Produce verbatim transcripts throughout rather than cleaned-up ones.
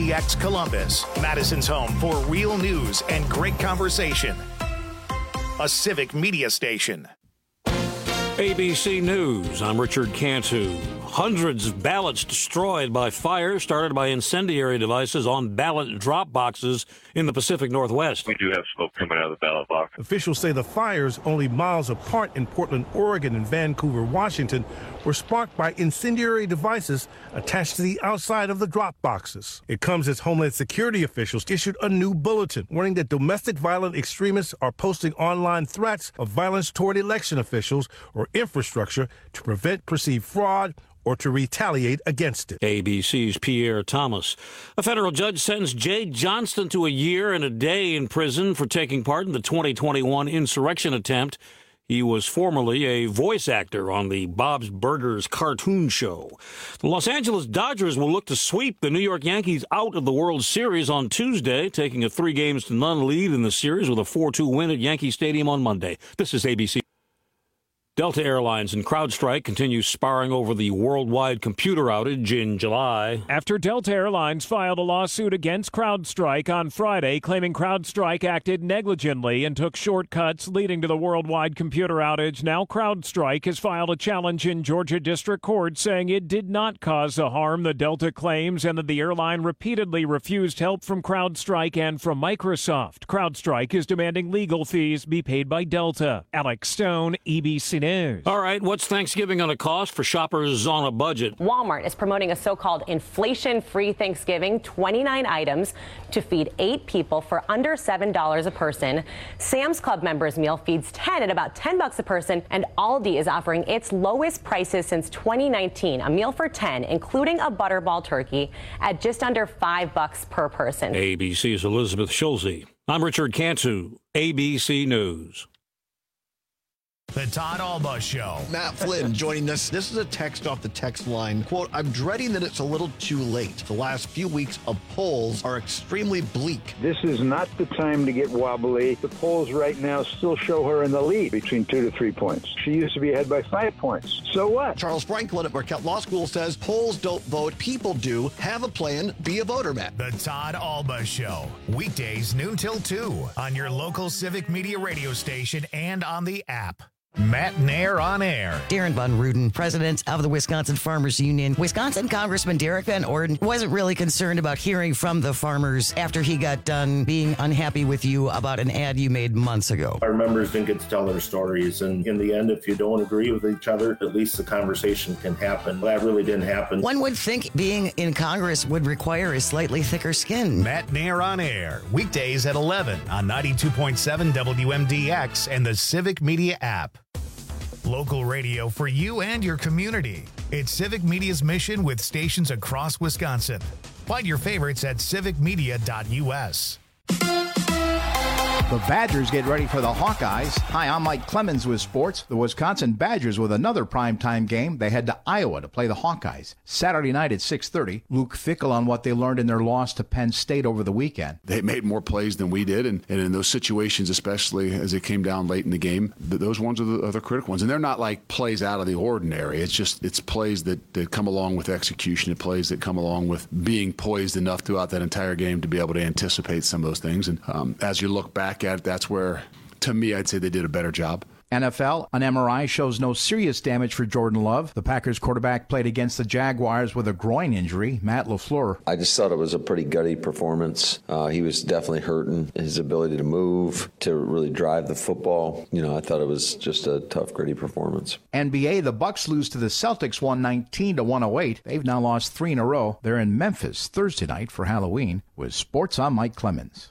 D X Columbus, Madison's home for real news and great conversation. A Civic Media station. A B C News, I'm Richard Cantu. Hundreds of ballots destroyed by fire started by incendiary devices on ballot drop boxes in the Pacific Northwest. We do have smoke coming out of the ballot box. Officials say the fires, only miles apart in Portland, Oregon and Vancouver, Washington, were sparked by incendiary devices attached to the outside of the drop boxes. It comes as Homeland Security officials issued a new bulletin warning that domestic violent extremists are posting online threats of violence toward election officials or infrastructure to prevent perceived fraud or to retaliate against it. A B C's Pierre Thomas. A federal judge sentenced Jay Johnston to a year and a day in prison for taking part in the twenty twenty-one insurrection attempt. He was formerly a voice actor on the Bob's Burgers cartoon show. The Los Angeles Dodgers will look to sweep the New York Yankees out of the World Series on Tuesday, taking a three games to none lead in the series with a four two win at Yankee Stadium on Monday. This is A B C. Delta Airlines and CrowdStrike continue sparring over the worldwide computer outage in July. After Delta Airlines filed a lawsuit against CrowdStrike on Friday, claiming CrowdStrike acted negligently and took shortcuts leading to the worldwide computer outage, now CrowdStrike has filed a challenge in Georgia District Court saying it did not cause the harm the Delta claims and that the airline repeatedly refused help from CrowdStrike and from Microsoft. CrowdStrike is demanding legal fees be paid by Delta. Alex Stone, A B C News. All right, what's Thanksgiving going to cost for shoppers on a budget? Walmart is promoting a so-called inflation-free Thanksgiving, twenty-nine items to feed eight people for under seven dollars a person. Sam's Club members meal feeds ten at about ten bucks a person, and Aldi is offering its lowest prices since twenty nineteen, a meal for ten, including a butterball turkey, at just under five bucks per person. A B C's Elizabeth Schulze. I'm Richard Cantu, A B C News. The Todd Alba Show. Matt Flynn joining us. This is a text off the text line. Quote, I'm dreading that it's a little too late. The last few weeks of polls are extremely bleak. This is not the time to get wobbly. The polls right now still show her in the lead between two to three points. She used to be ahead by five points. So what? Charles Franklin at Marquette Law School says polls don't vote, people do. Have a plan, be a voter, Matt. The Todd Alba Show. Weekdays noon till two on your local Civic Media radio station and on the app. Matt Nair on air. Darren Von Ruden, president of the Wisconsin Farmers Union. Wisconsin Congressman Derek Van Orden wasn't really concerned about hearing from the farmers after he got done being unhappy with you about an ad you made months ago. Our members didn't get to tell their stories, and in the end, if you don't agree with each other, at least the conversation can happen. That really didn't happen. One would think being in Congress would require a slightly thicker skin. Matt Nair on air. Weekdays at eleven on ninety-two point seven W M D X and the Civic Media app. Local radio for you and your community. It's Civic Media's mission with stations across Wisconsin. Find your favorites at civic media dot U S. The Badgers get ready for the Hawkeyes. Hi, I'm Mike Clemens with sports. The Wisconsin Badgers with another primetime game. They head to Iowa to play the Hawkeyes. Saturday night at six thirty. Luke Fickell on what they learned in their loss to Penn State over the weekend. They made more plays than we did, and, and in those situations, especially as it came down late in the game, th- those ones are the, are the critical ones. And they're not like plays out of the ordinary. It's just it's plays that, that come along with execution. It plays that come along with being poised enough throughout that entire game to be able to anticipate some of those things. And um, as you look back at it, that's where, to me, I'd say they did a better job. N F L, an M R I shows no serious damage for Jordan Love. The Packers quarterback played against the Jaguars with a groin injury. Matt LaFleur. I just thought it was a pretty gutty performance. Uh, he was definitely hurting. His ability to move, to really drive the football. You know, I thought it was just a tough, gritty performance. N B A, the Bucks lose to the Celtics one nineteen to one oh eight. They've now lost three in a row. They're in Memphis Thursday night for Halloween. With sports, I'm Mike Clemens.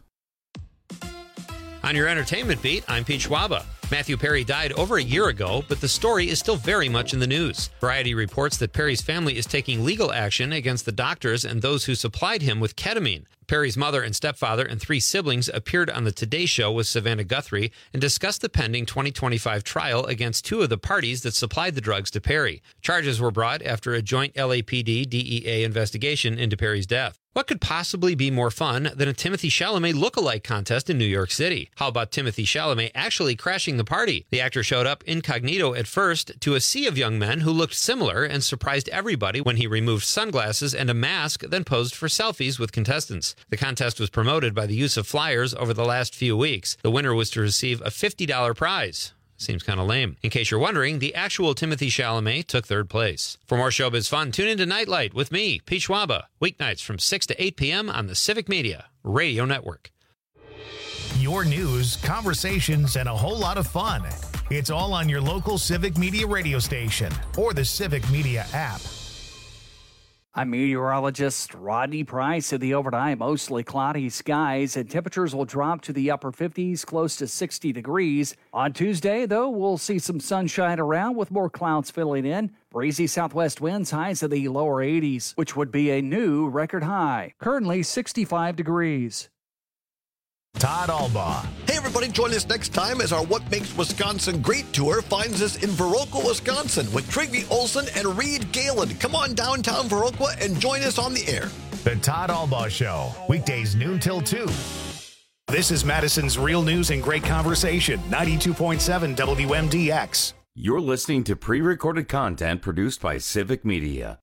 On your entertainment beat, I'm Pete Schwaba. Matthew Perry died over a year ago, but the story is still very much in the news. Variety reports that Perry's family is taking legal action against the doctors and those who supplied him with ketamine. Perry's mother and stepfather and three siblings appeared on the Today Show with Savannah Guthrie and discussed the pending twenty twenty-five trial against two of the parties that supplied the drugs to Perry. Charges were brought after a joint L A P D D E A investigation into Perry's death. What could possibly be more fun than a Timothée Chalamet look-alike contest in New York City? How about Timothée Chalamet actually crashing the party? The actor showed up incognito at first to a sea of young men who looked similar and surprised everybody when he removed sunglasses and a mask, then posed for selfies with contestants. The contest was promoted by the use of flyers over the last few weeks. The winner was to receive a fifty dollars prize. Seems kind of lame. In case you're wondering, the actual Timothée Chalamet took third place. For more showbiz fun, tune into Nightlight with me, Pete Schwaba, weeknights from six to eight p.m. on the Civic Media Radio Network. Your news, conversations, and a whole lot of fun. It's all on your local Civic Media radio station or the Civic Media app. I'm meteorologist Rodney Price. In the overnight, mostly cloudy skies and temperatures will drop to the upper fifties, close to sixty degrees. On Tuesday, though, we'll see some sunshine around with more clouds filling in. Breezy southwest winds, highs in the lower eighties, which would be a new record high. Currently sixty-five degrees. Todd Albaugh. Hey, everybody, join us next time as our What Makes Wisconsin Great tour finds us in Viroqua, Wisconsin with Trygve Olsen and Reed Galen. Come on downtown Viroqua and join us on the air. The Todd Albaugh Show, weekdays noon till two. This is Madison's Real News and Great Conversation, ninety-two point seven W M D X. You're listening to pre-recorded content produced by Civic Media.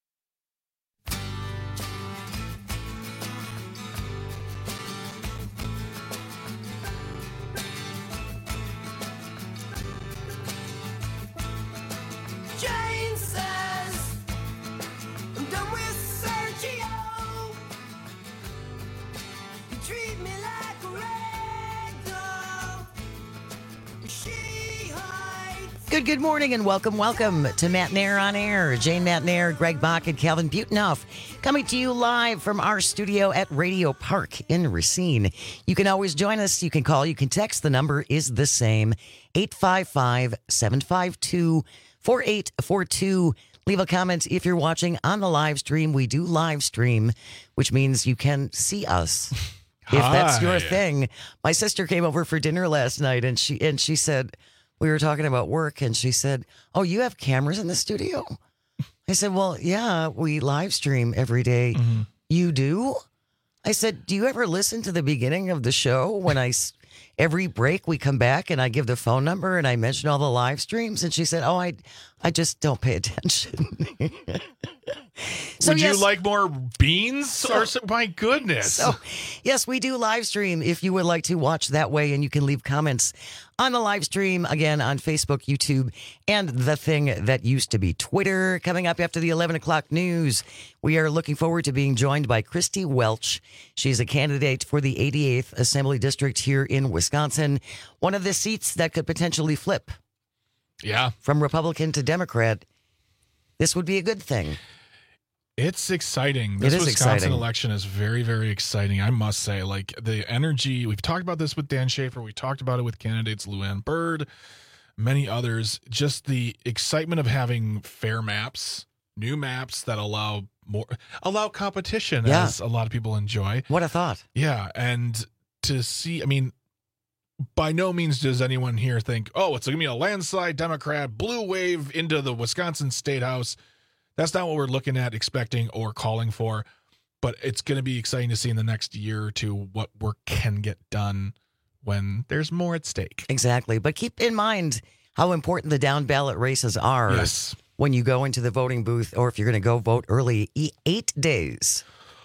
Good, good morning and welcome, welcome to Matt Nair on Air. Jane Matt Nair, Greg Bach, and Calvin Butenhoff coming to you live from our studio at Radio Park in Racine. You can always join us. You can call, you can text. The number is the same, eight five five, seven five two, four eight four two. Leave a comment if you're watching on the live stream. We do live stream, which means you can see us. If that's your thing. My sister came over for dinner last night and she and she said, we were talking about work, and she said, oh, you have cameras in the studio? I said, well, yeah, we live stream every day. Mm-hmm. You do? I said, do you ever listen to the beginning of the show when I, every break we come back and I give the phone number and I mention all the live streams? And she said, oh, I, I just don't pay attention. So, Would yes, you like more beans? So, or so, my goodness. So, yes, we do live stream if you would like to watch that way, and you can leave comments on the live stream, again, on Facebook, YouTube, and the thing that used to be Twitter. Coming up after the eleven o'clock news, we are looking forward to being joined by Christy Welch. She's a candidate for the eighty-eighth Assembly District here in Wisconsin, one of the seats that could potentially flip. Yeah. From Republican to Democrat. This would be a good thing. It's exciting. This it is Wisconsin exciting. election is very, very exciting. I must say, like the energy, we've talked about this with Dan Schaefer. We talked about it with candidates Luann Byrd, many others. Just the excitement of having fair maps, new maps that allow more, allow competition, yeah. as a lot of people enjoy. What a thought. Yeah. And to see, I mean, by no means does anyone here think, oh, it's going to be a landslide Democrat, blue wave into the Wisconsin State House. That's not what we're looking at, expecting, or calling for. But it's going to be exciting to see in the next year or two what work can get done when there's more at stake. Exactly. But keep in mind how important the down ballot races are yes. when you go into the voting booth, or if you're going to go vote early. Eight days.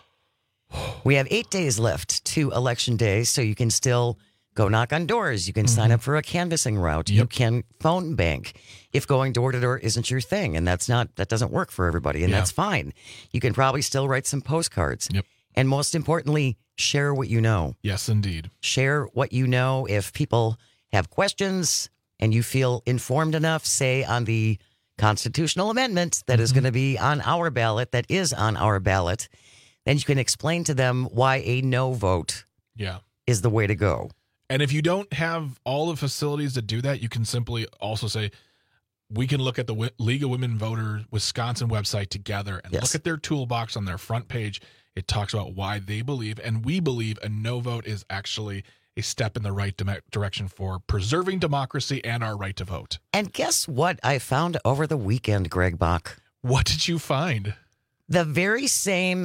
We have eight days left to Election Day, so you can still go knock on doors. You can mm-hmm. sign up for a canvassing route. Yep. You can phone bank if going door to door isn't your thing, and that's not that doesn't work for everybody, and yeah. that's fine. You can probably still write some postcards. Yep. And most importantly, share what you know. Yes, indeed. Share what you know. If people have questions and you feel informed enough, say on the constitutional amendment that mm-hmm. is going to be on our ballot, that is on our ballot, then you can explain to them why a no vote yeah. is the way to go. And if you don't have all the facilities to do that, you can simply also say, we can look at the League of Women Voters Wisconsin website together and yes. look at their toolbox on their front page. It talks about why they believe, and we believe, a no vote is actually a step in the right di- direction for preserving democracy and our right to vote. And guess what I found over the weekend, Greg Bach? What did you find? The very same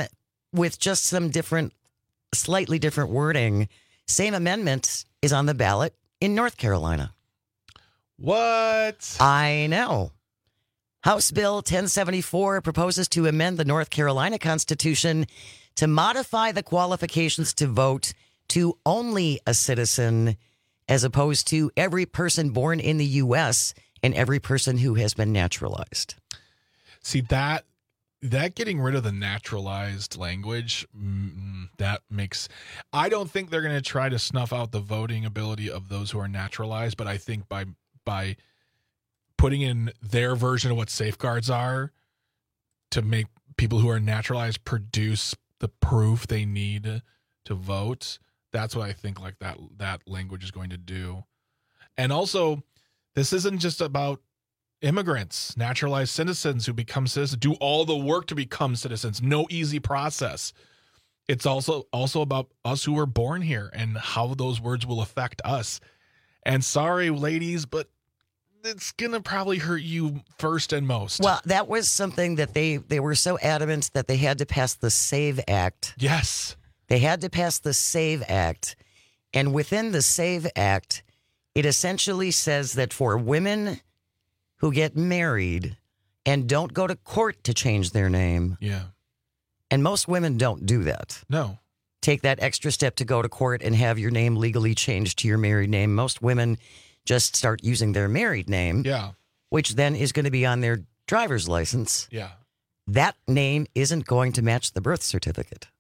with just some different, slightly different wording, same amendment is on the ballot in North Carolina. What? I know. House Bill ten seventy-four proposes to amend the North Carolina Constitution to modify the qualifications to vote to only a citizen, as opposed to every person born in the U S and every person who has been naturalized. See, that that getting rid of the naturalized language, mm, that makes... I don't think they're going to try to snuff out the voting ability of those who are naturalized, but I think by by putting in their version of what safeguards are to make people who are naturalized produce the proof they need to vote, that's what I think like that that language is going to do. And also, this isn't just about immigrants, naturalized citizens who become citizens, do all the work to become citizens. No easy process. It's also also about us who were born here and how those words will affect us. And sorry, ladies, but it's going to probably hurt you first and most. Well, that was something that they, they were so adamant that they had to pass the SAVE Act. Yes. They had to pass the SAVE Act. And within the SAVE Act, it essentially says that for women who get married and don't go to court to change their name. Yeah. And most women don't do that. No. Take that extra step to go to court and have your name legally changed to your married name. Most women just start using their married name. Yeah. Which then is going to be on their driver's license. Yeah. That name isn't going to match the birth certificate.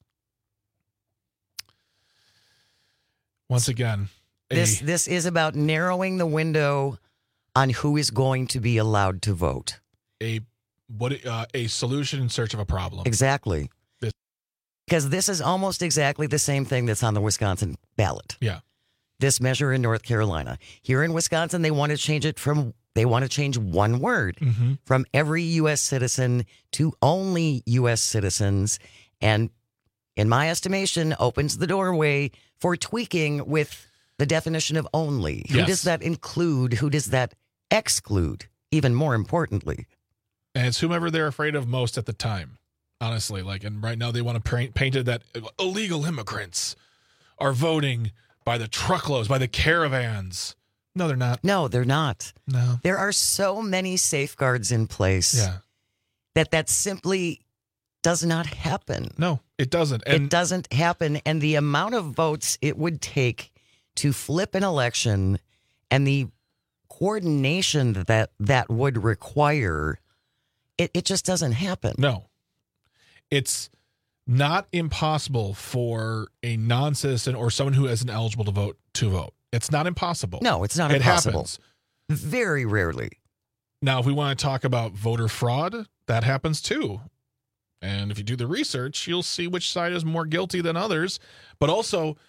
Once again, a, this this is about narrowing the window on who is going to be allowed to vote. A what uh, a solution in search of a problem. Exactly. This. Because this is almost exactly the same thing that's on the Wisconsin ballot. Yeah. This measure in North Carolina. Here in Wisconsin, they want to change it from, they want to change one word mm-hmm. from every U S citizen to only U S citizens. And in my estimation, opens the doorway for tweaking with the definition of only. Who yes. does that include? Who does that exclude? Even more importantly. And it's whomever they're afraid of most at the time. Honestly, like, and right now they want to paint painted that illegal immigrants are voting by the truckloads, by the caravans. No, they're not. No, they're not. No. There are so many safeguards in place yeah. that that simply does not happen. No, it doesn't. And it doesn't happen. And the amount of votes it would take to flip an election and the coordination that that would require, it, it just doesn't happen. No. It's not impossible for a non-citizen or someone who isn't eligible to vote to vote. It's not impossible. No, it's not it impossible. Happens. Very rarely. Now, if we want to talk about voter fraud, that happens too. And if you do the research, you'll see which side is more guilty than others. But also,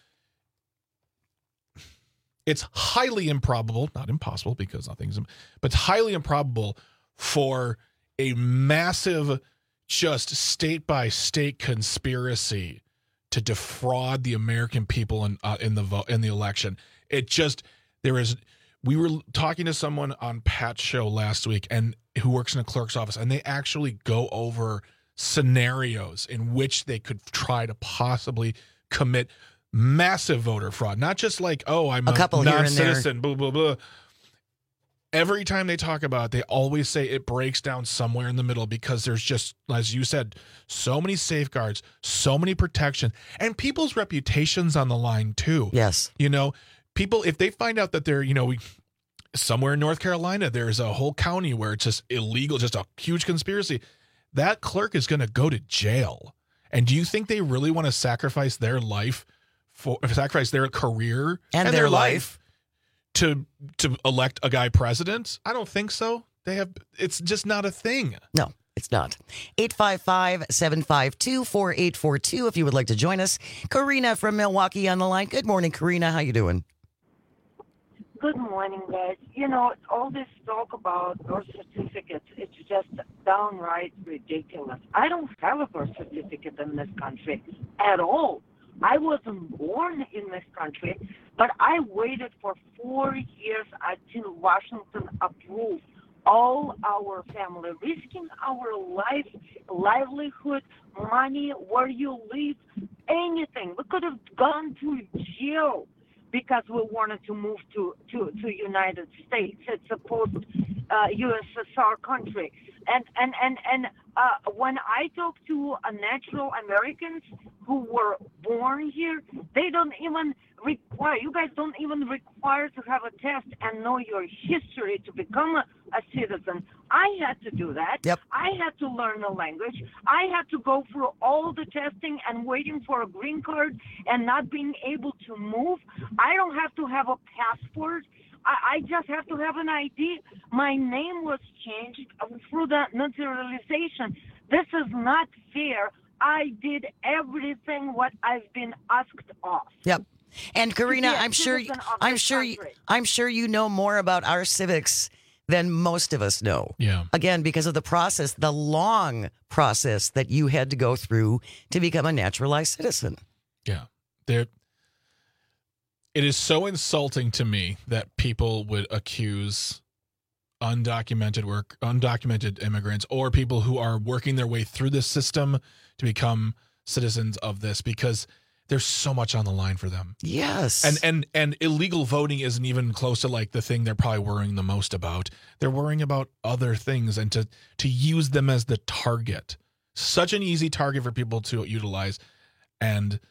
it's highly improbable, not impossible because nothing's, but highly improbable for a massive just state by state conspiracy to defraud the American people in uh, in the vote in the election. It just there is. We were talking to someone on Pat's show last week, and who works in a clerk's office, and they actually go over scenarios in which they could try to possibly commit massive voter fraud. Not just like, oh, I'm a, a couple non-citizen, blah blah blah. Every time they talk about it, they always say it breaks down somewhere in the middle because there's just, as you said, so many safeguards, so many protections, and people's reputations on the line too. Yes. You know, people, if they find out that they're, you know, we, somewhere in North Carolina, there's a whole county where it's just illegal, just a huge conspiracy, that clerk is going to go to jail. And do you think they really want to sacrifice their life for, sacrifice their career and, and their, their life, life to to elect a guy president? I don't think so. They have, it's just not a thing. No, it's not. eight five five, seven five two, four eight four two if you would like to join us. Karina from Milwaukee on the line. Good morning, Karina. How you doing? Good morning, guys. You know, all this talk about birth certificates, it's just downright ridiculous. I don't have a birth certificate in this country at all. I wasn't born in this country, but I waited for four years until Washington approved all our family, risking our life, livelihood, money, where you live, anything. We could have gone to jail because we wanted to move to, to, to United States. It's a post uh, U S S R country. And, and, and, and uh, when I talk to uh, natural Americans who were born here, they don't even require, you guys don't even require to have a test and know your history to become a, a citizen. I had to do that. Yep. I had to learn the language. I had to go through all the testing and waiting for a green card and not being able to move. I don't have to have a passport. I, I just have to have an I D. My name was changed through the naturalization. This is not fair. I did everything what I've been asked of. Yep. And Karina, To be a I'm sure, citizen of I'm this sure, you, country. I'm sure you know more about our civics than most of us know. Yeah. Again, because of the process, the long process that you had to go through to become a naturalized citizen. Yeah. There. It is so insulting to me that people would accuse undocumented work, undocumented immigrants, or people who are working their way through the system to become citizens of this, because there's so much on the line for them. Yes. And and and illegal voting isn't even close to like the thing they're probably worrying the most about. They're worrying about other things, and to to use them as the target. Such an easy target for people to utilize. And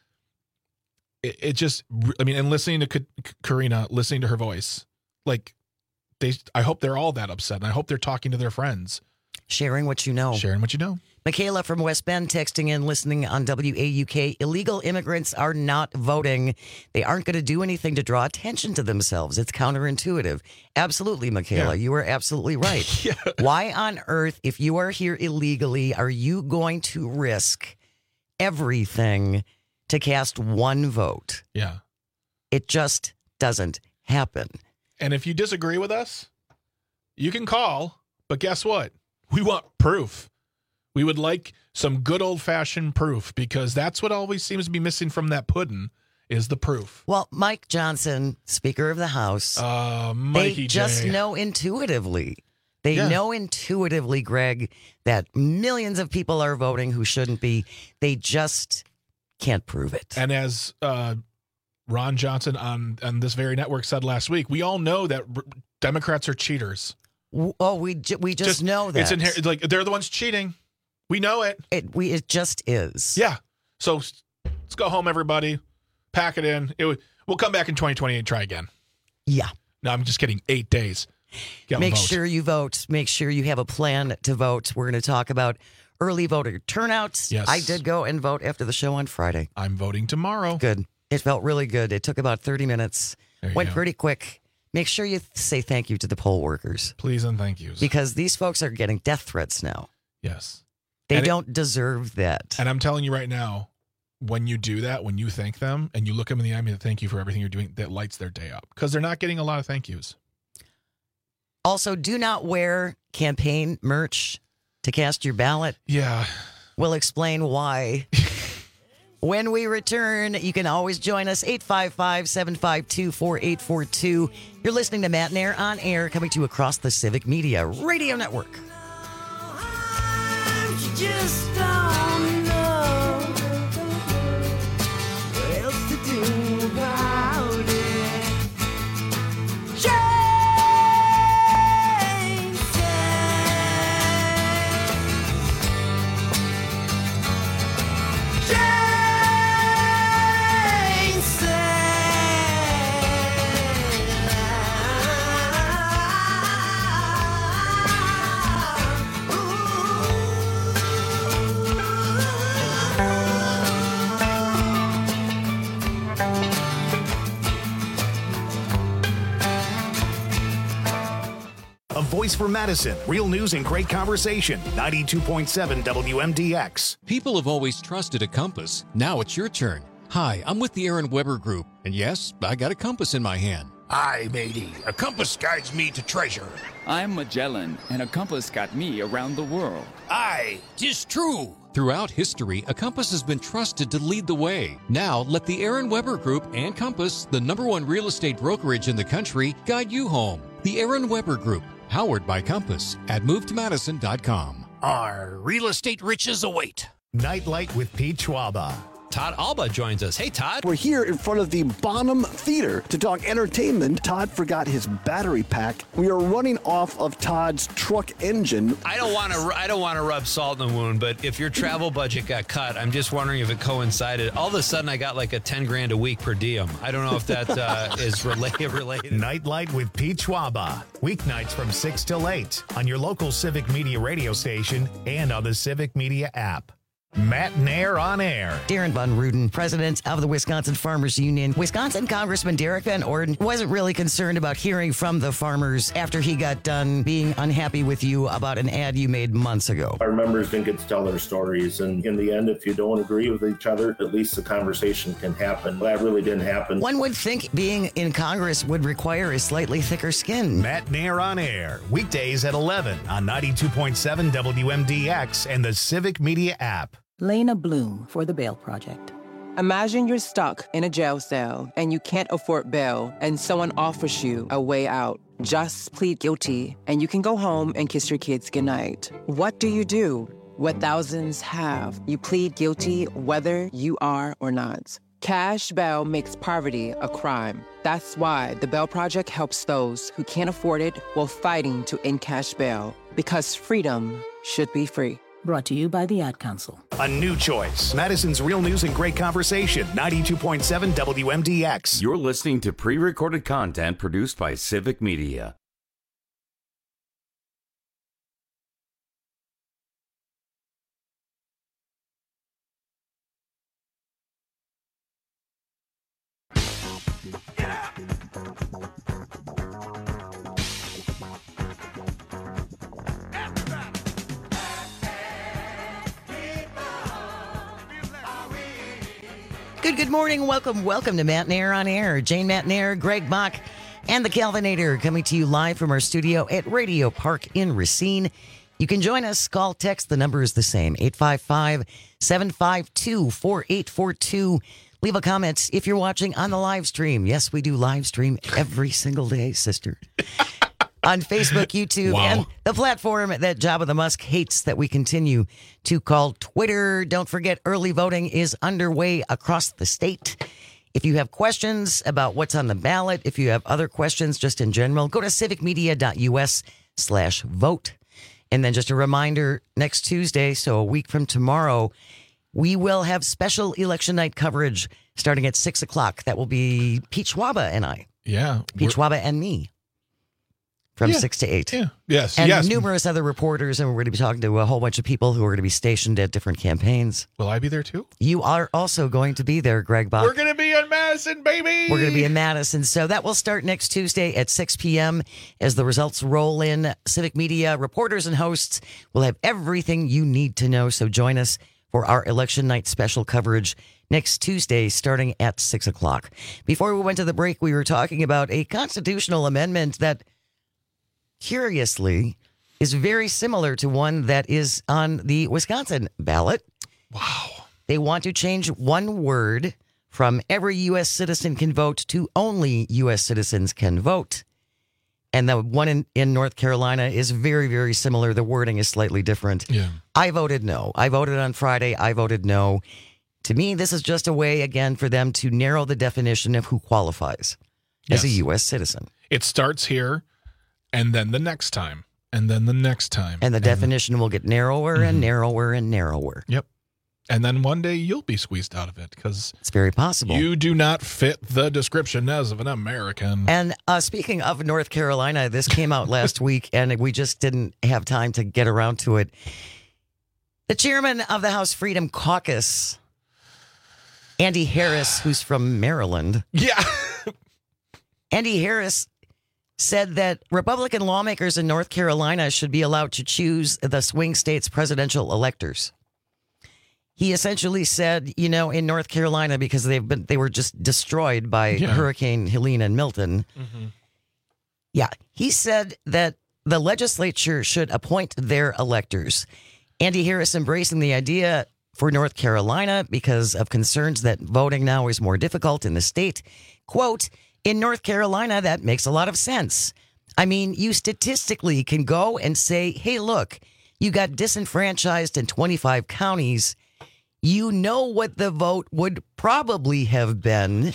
it, it just, I mean, and listening to K- Karina, listening to her voice, like, they, I hope they're all that upset. And I hope they're talking to their friends. Sharing what you know. Sharing what you know. Michaela from West Bend texting in, listening on W A U K. Illegal immigrants are not voting. They aren't going to do anything to draw attention to themselves. It's counterintuitive. Absolutely, Michaela. Yeah. You are absolutely right. Yeah. Why on earth, if you are here illegally, are you going to risk everything to cast one vote? Yeah. It just doesn't happen. And if you disagree with us, you can call. But guess what? We want proof. We would like some good old-fashioned proof, because that's what always seems to be missing from that pudding is the proof. Well, Mike Johnson, Speaker of the House, uh, Mikey they just J. know intuitively. They Yeah. know intuitively, Greg, that millions of people are voting who shouldn't be. They just can't prove it. And as uh, Ron Johnson on, on this very network said last week, we all know that r- Democrats are cheaters. Oh, we ju- we just, Just- know that. It's inher- like they're the ones cheating. We know it. It we it just is. Yeah. So s- let's go home, everybody. Pack it in. It would, we'll come back in twenty twenty-eight and try again. Yeah. No, I'm just kidding. Eight days. Get Make vote. sure you vote. Make sure you have a plan to vote. We're going to talk about early voter turnouts. Yes. I did go and vote after the show on Friday. I'm voting tomorrow. Good. It felt really good. It took about thirty minutes. There you Went go. pretty quick. Make sure you say thank you to the poll workers, Please and thank yous. because these folks are getting death threats now. Yes. They And it- don't deserve that. And I'm telling you right now, when you do that, when you thank them and you look them in the eye and thank you for everything you're doing, that lights their day up, because they're not getting a lot of thank yous. Also, do not wear campaign merch to cast your ballot. Yeah. We'll explain why. When we return, you can always join us, eight five five, seven five two, four eight four two. You're listening to Matt and Air on Air, coming to you across the Civic Media Radio Network. Just don't know what else to do about it. A voice for Madison. Real news and great conversation. ninety-two point seven W M D X. People have always trusted a compass. Now it's your turn. Hi, I'm with the Aaron Weber Group, and yes, I got a compass in my hand. Aye, matey. A compass guides me to treasure. I'm Magellan, and a compass got me around the world. Aye, 'tis true. Throughout history, a compass has been trusted to lead the way. Now, let the Aaron Weber Group and Compass, the number one real estate brokerage in the country, guide you home. The Aaron Weber Group. Powered by Compass at move to madison dot com. Our real estate riches await. Nightlight with Pete Schwaba. Todd Alba joins us. Hey, Todd. We're here in front of the Bonham Theater to talk entertainment. Todd forgot his battery pack. We are running off of Todd's truck engine. I don't want to. I don't want to rub salt in the wound, but if your travel budget got cut, I'm just wondering if it coincided. All of a sudden, I got like a ten grand a week per diem. I don't know if that uh, is related. Related. Nightlight with Pete Schwaba. Weeknights from six till eight on your local Civic Media radio station and on the Civic Media app. Matt Nair on air. Darren Von Ruden, president of the Wisconsin Farmers Union. Wisconsin Congressman Derek Van Orden wasn't really concerned about hearing from the farmers after he got done being unhappy with you about an ad you made months ago. Our members didn't get to tell their stories, and in the end, if you don't agree with each other, at least the conversation can happen. That really didn't happen. One would think being in Congress would require a slightly thicker skin. Matt Nair on air. Weekdays at eleven on ninety-two point seven W M D X and the Civic Media app. Lena Bloom for the Bail Project. Imagine you're stuck in a jail cell and you can't afford bail and someone offers you a way out. Just plead guilty and you can go home and kiss your kids goodnight. What do you do? What thousands have. You plead guilty whether you are or not. Cash bail makes poverty a crime. That's why the Bail Project helps those who can't afford it while fighting to end cash bail. Because freedom should be free. Brought to you by the Ad Council. A new choice. Madison's Real News and Great Conversation. ninety-two point seven W M D X. You're listening to pre-recorded content produced by Civic Media. Good, good morning. Welcome, welcome to Matt Nair on Air. Jane Matt Nair, Greg Bach, and the Calvinator coming to you live from our studio at Radio Park in Racine. You can join us. Call, text. The number is the same, eight five five, seven five two, four eight four two. Leave a comment if you're watching on the live stream. Yes, we do live stream every single day, sister. On Facebook, YouTube, wow. and the platform that Jabba the Musk hates that we continue to call Twitter. Don't forget, early voting is underway across the state. If you have questions about what's on the ballot, if you have other questions just in general, go to civicmedia.us slash vote. And then just a reminder, next Tuesday, so a week from tomorrow, we will have special election night coverage starting at six o'clock. That will be Pete Schwaba and I. Yeah. Pete Schwaba and me. From yeah, six to eight. Yeah. Yes. And yes. numerous other reporters, and we're going to be talking to a whole bunch of people who are going to be stationed at different campaigns. Will I be there too? You are also going to be there, Greg Bach. We're going to be in Madison, baby. We're going to be in Madison. So that will start next Tuesday at six p.m. as the results roll in. Civic Media reporters and hosts will have everything you need to know. So join us for our election night special coverage next Tuesday starting at six o'clock. Before we went to the break, we were talking about a constitutional amendment that curiously is very similar to one that is on the Wisconsin ballot. Wow. They want to change one word from every U S citizen can vote to only U S citizens can vote. And the one in, in North Carolina is very, very similar. The wording is slightly different. Yeah. I voted no. I voted on Friday. I voted no. To me, this is just a way, again, for them to narrow the definition of who qualifies yes. as a U S citizen. It starts here. And then the next time, and then the next time. And the and definition will get narrower mm-hmm. and narrower and narrower. Yep. And then one day you'll be squeezed out of it because it's very possible. You do not fit the description as of an American. And uh, speaking of North Carolina, this came out last week, and we just didn't have time to get around to it. The chairman of the House Freedom Caucus, Andy Harris, who's from Maryland. Yeah. Andy Harris said that Republican lawmakers in North Carolina should be allowed to choose the swing state's presidential electors. He essentially said, you know, in North Carolina, because they've been they were just destroyed by yeah. Hurricane Helene and Milton. Mm-hmm. Yeah, he said that the legislature should appoint their electors. Andy Harris embracing the idea for North Carolina because of concerns that voting now is more difficult in the state. Quote, in North Carolina, that makes a lot of sense. I mean, you statistically can go and say, hey, look, you got disenfranchised in twenty-five counties. You know what the vote would probably have been.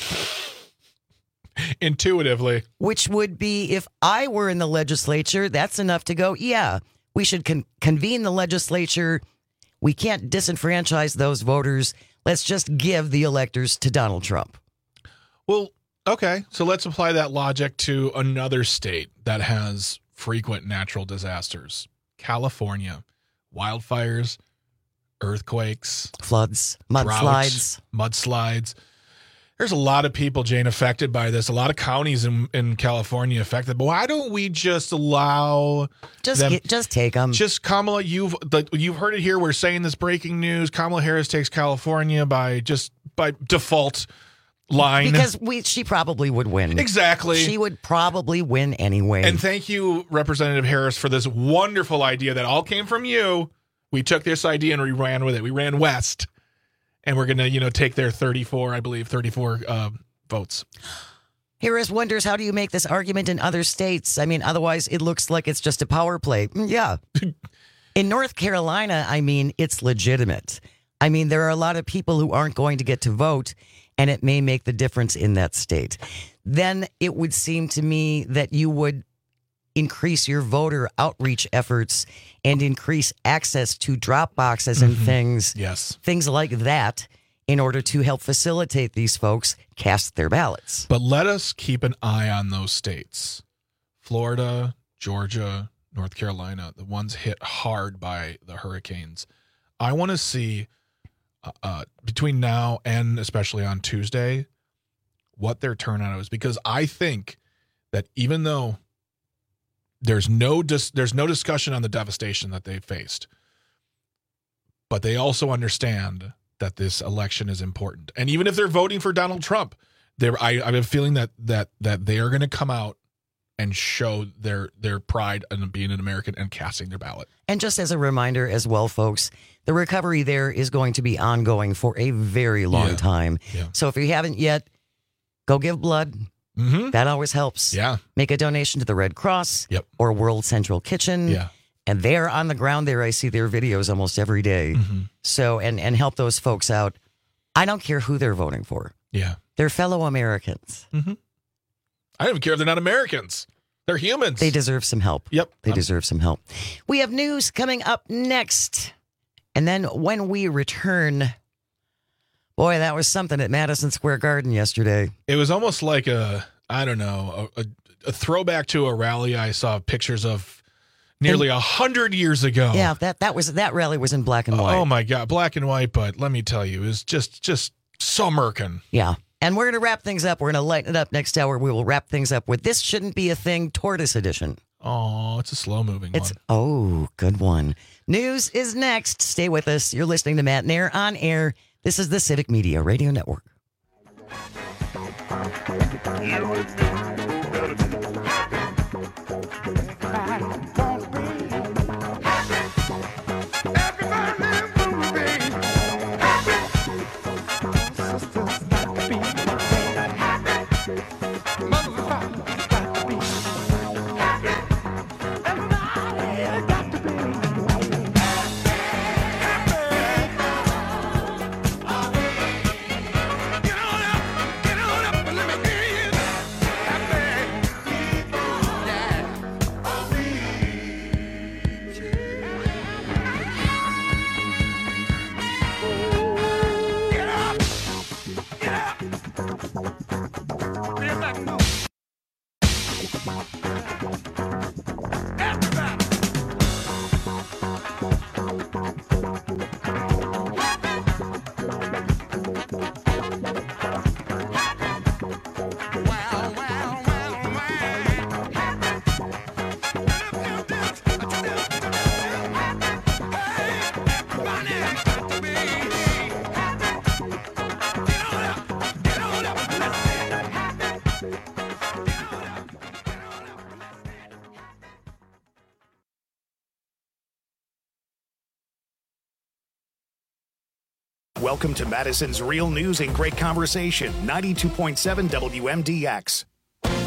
Intuitively. Which would be, if I were in the legislature, that's enough to go, yeah, we should con- convene the legislature. We can't disenfranchise those voters. Let's just give the electors to Donald Trump. Well, okay, so let's apply that logic to another state that has frequent natural disasters. California. Wildfires, earthquakes, floods, mudslides. Mudslides. There's a lot of people, Jane, affected by this. A lot of counties in, in California affected. But why don't we just allow Just them? get, just take them. Just Kamala, you've like, you've heard it here. We're saying this breaking news. Kamala Harris takes California by just by default line. Because we, she probably would win. Exactly. She would probably win anyway. And thank you, Representative Harris, for this wonderful idea that all came from you. We took this idea and we ran with it. We ran west. And we're going to, you know, take their thirty-four, I believe, thirty-four uh, votes. Harris wonders, how do you make this argument in other states? I mean, otherwise it looks like it's just a power play. Yeah. In North Carolina, I mean, it's legitimate. I mean, there are a lot of people who aren't going to get to vote, and it may make the difference in that state. Then it would seem to me that you would increase your voter outreach efforts and increase access to drop boxes and Mm-hmm. things, yes, things like that, in order to help facilitate these folks cast their ballots. But let us keep an eye on those states. Florida, Georgia, North Carolina, the ones hit hard by the hurricanes. I want to see uh, uh, between now and especially on Tuesday what their turnout is, because I think that even though There's no dis- there's no discussion on the devastation that they faced. But they also understand that this election is important. And even if they're voting for Donald Trump, they're, I, I have a feeling that that that they are going to come out and show their their pride in being an American and casting their ballot. And just as a reminder as well, folks, the recovery there is going to be ongoing for a very long Yeah. time. Yeah. So if you haven't yet, go give blood. Mm-hmm. That always helps. Yeah. Make a donation to the Red Cross Yep. or World Central Kitchen. Yeah. And they're on the ground there. I see their videos almost every day. Mm-hmm. So, and, and help those folks out. I don't care who they're voting for. Yeah. They're fellow Americans. Mm-hmm. I don't even care if they're not Americans. They're humans. They deserve some help. Yep. They Um, deserve some help. We have news coming up next. And then when we return, boy, that was something at Madison Square Garden yesterday. It was almost like a, I don't know, a, a, a throwback to a rally I saw pictures of nearly a hundred years ago. Yeah, that that was that rally was in black and white. Oh my God, black and white. But let me tell you, it was just just so Merkin. Yeah. And we're going to wrap things up. We're going to lighten it up next hour. We will wrap things up with This Shouldn't Be a Thing, Tortoise Edition. Oh, it's a slow moving It's one. oh, good one. News is next. Stay with us. You're listening to Matt Nair on air. This is the Civic Media Radio Network. Welcome to Madison's Real News and Great Conversation, ninety-two point seven W M D X.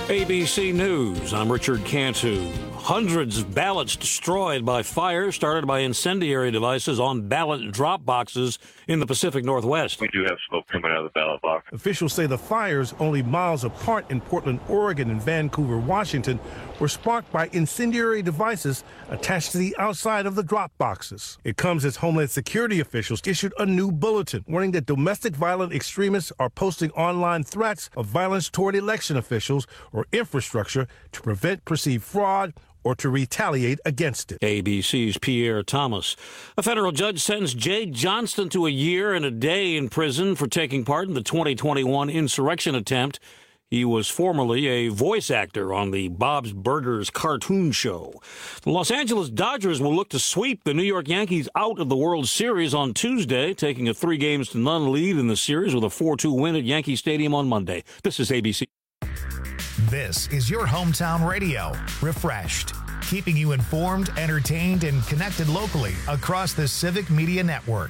A B C News, I'm Richard Cantu. Hundreds of ballots destroyed by fire started by incendiary devices on ballot drop boxes in the Pacific Northwest. We do have smoke coming out of the ballot box. Officials say the fires, only miles apart in Portland, Oregon and Vancouver, Washington, were sparked by incendiary devices attached to the outside of the drop boxes. It comes as Homeland Security officials issued a new bulletin warning that domestic violent extremists are posting online threats of violence toward election officials or infrastructure to prevent perceived fraud or to retaliate against it. A B C's Pierre Thomas. A federal judge sentenced Jay Johnston to a year and a day in prison for taking part in the twenty twenty-one insurrection attempt. He was formerly a voice actor on the Bob's Burgers cartoon show. The Los Angeles Dodgers will look to sweep the New York Yankees out of the World Series on Tuesday, taking a three games to none lead in the series with a four two win at Yankee Stadium on Monday. This is A B C. This is your hometown radio, refreshed, keeping you informed, entertained, and connected locally across the Civic Media Network.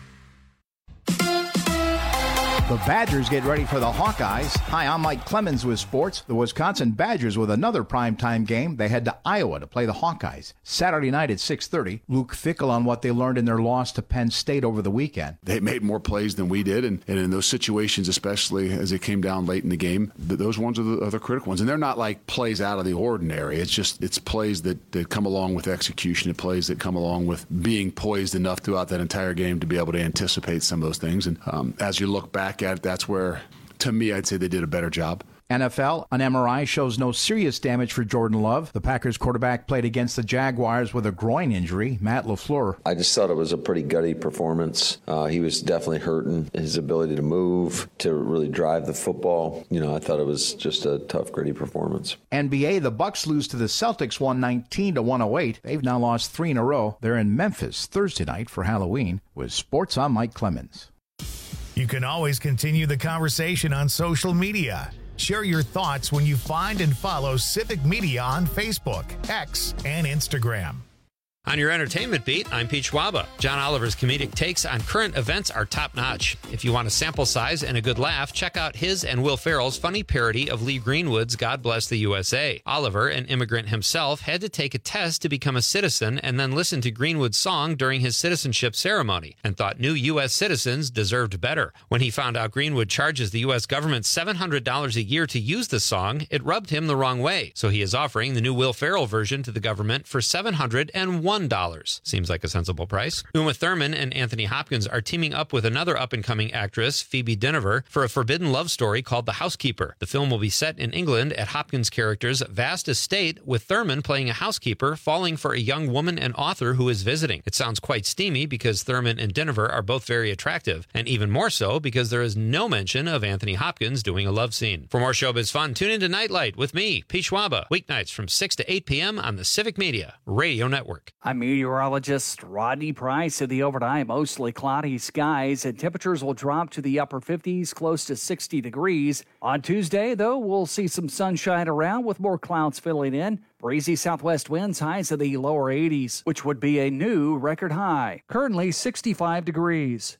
The Badgers get ready for the Hawkeyes. Hi, I'm Mike Clemens with sports. The Wisconsin Badgers with another primetime game. They head to Iowa to play the Hawkeyes. Saturday night at six thirty. Luke Fickell on what they learned in their loss to Penn State over the weekend. They made more plays than we did, and, and in those situations, especially as it came down late in the game, th- those ones are the, are the critical ones. And they're not like plays out of the ordinary. It's just it's plays that, that come along with execution. It plays that come along with being poised enough throughout that entire game to be able to anticipate some of those things. And um, as you look back at it, that's where, to me, I'd say they did a better job. N F L, an M R I shows no serious damage for Jordan Love. The Packers quarterback played against the Jaguars with a groin injury. Matt LaFleur. I just thought it was a pretty gutty performance. Uh, he was definitely hurting. His ability to move, to really drive the football. You know, I thought it was just a tough, gritty performance. N B A, the Bucks lose to the Celtics one nineteen to one oh eight. They've now lost three in a row. They're in Memphis Thursday night for Halloween. With sports, I'm Mike Clemens. You can always continue the conversation on social media. Share your thoughts when you find and follow Civic Media on Facebook, X, and Instagram. On your entertainment beat, I'm Pete Schwaba. John Oliver's comedic takes on current events are top-notch. If you want a sample size and a good laugh, check out his and Will Ferrell's funny parody of Lee Greenwood's God Bless the U S A. Oliver, an immigrant himself, had to take a test to become a citizen and then listen to Greenwood's song during his citizenship ceremony and thought new U S citizens deserved better. When he found out Greenwood charges the U S government seven hundred dollars a year to use the song, it rubbed him the wrong way. So he is offering the new Will Ferrell version to the government for seven hundred one dollars. Seems like a sensible price. Uma Thurman and Anthony Hopkins are teaming up with another up-and-coming actress, Phoebe Dynevor, for a forbidden love story called The Housekeeper. The film will be set in England at Hopkins' character's vast estate, with Thurman playing a housekeeper falling for a young woman and author who is visiting. It sounds quite steamy because Thurman and Dynevor are both very attractive, and even more so because there is no mention of Anthony Hopkins doing a love scene. For more showbiz fun, tune into Nightlight with me, Pete Schwaba, weeknights from six to eight p.m. on the Civic Media Radio Network. I'm meteorologist Rodney Price. In the overnight, mostly cloudy skies and temperatures will drop to the upper fifties, close to sixty degrees. On Tuesday, though, we'll see some sunshine around with more clouds filling in. Breezy southwest winds, highs in the lower eighties, which would be a new record high. Currently sixty-five degrees.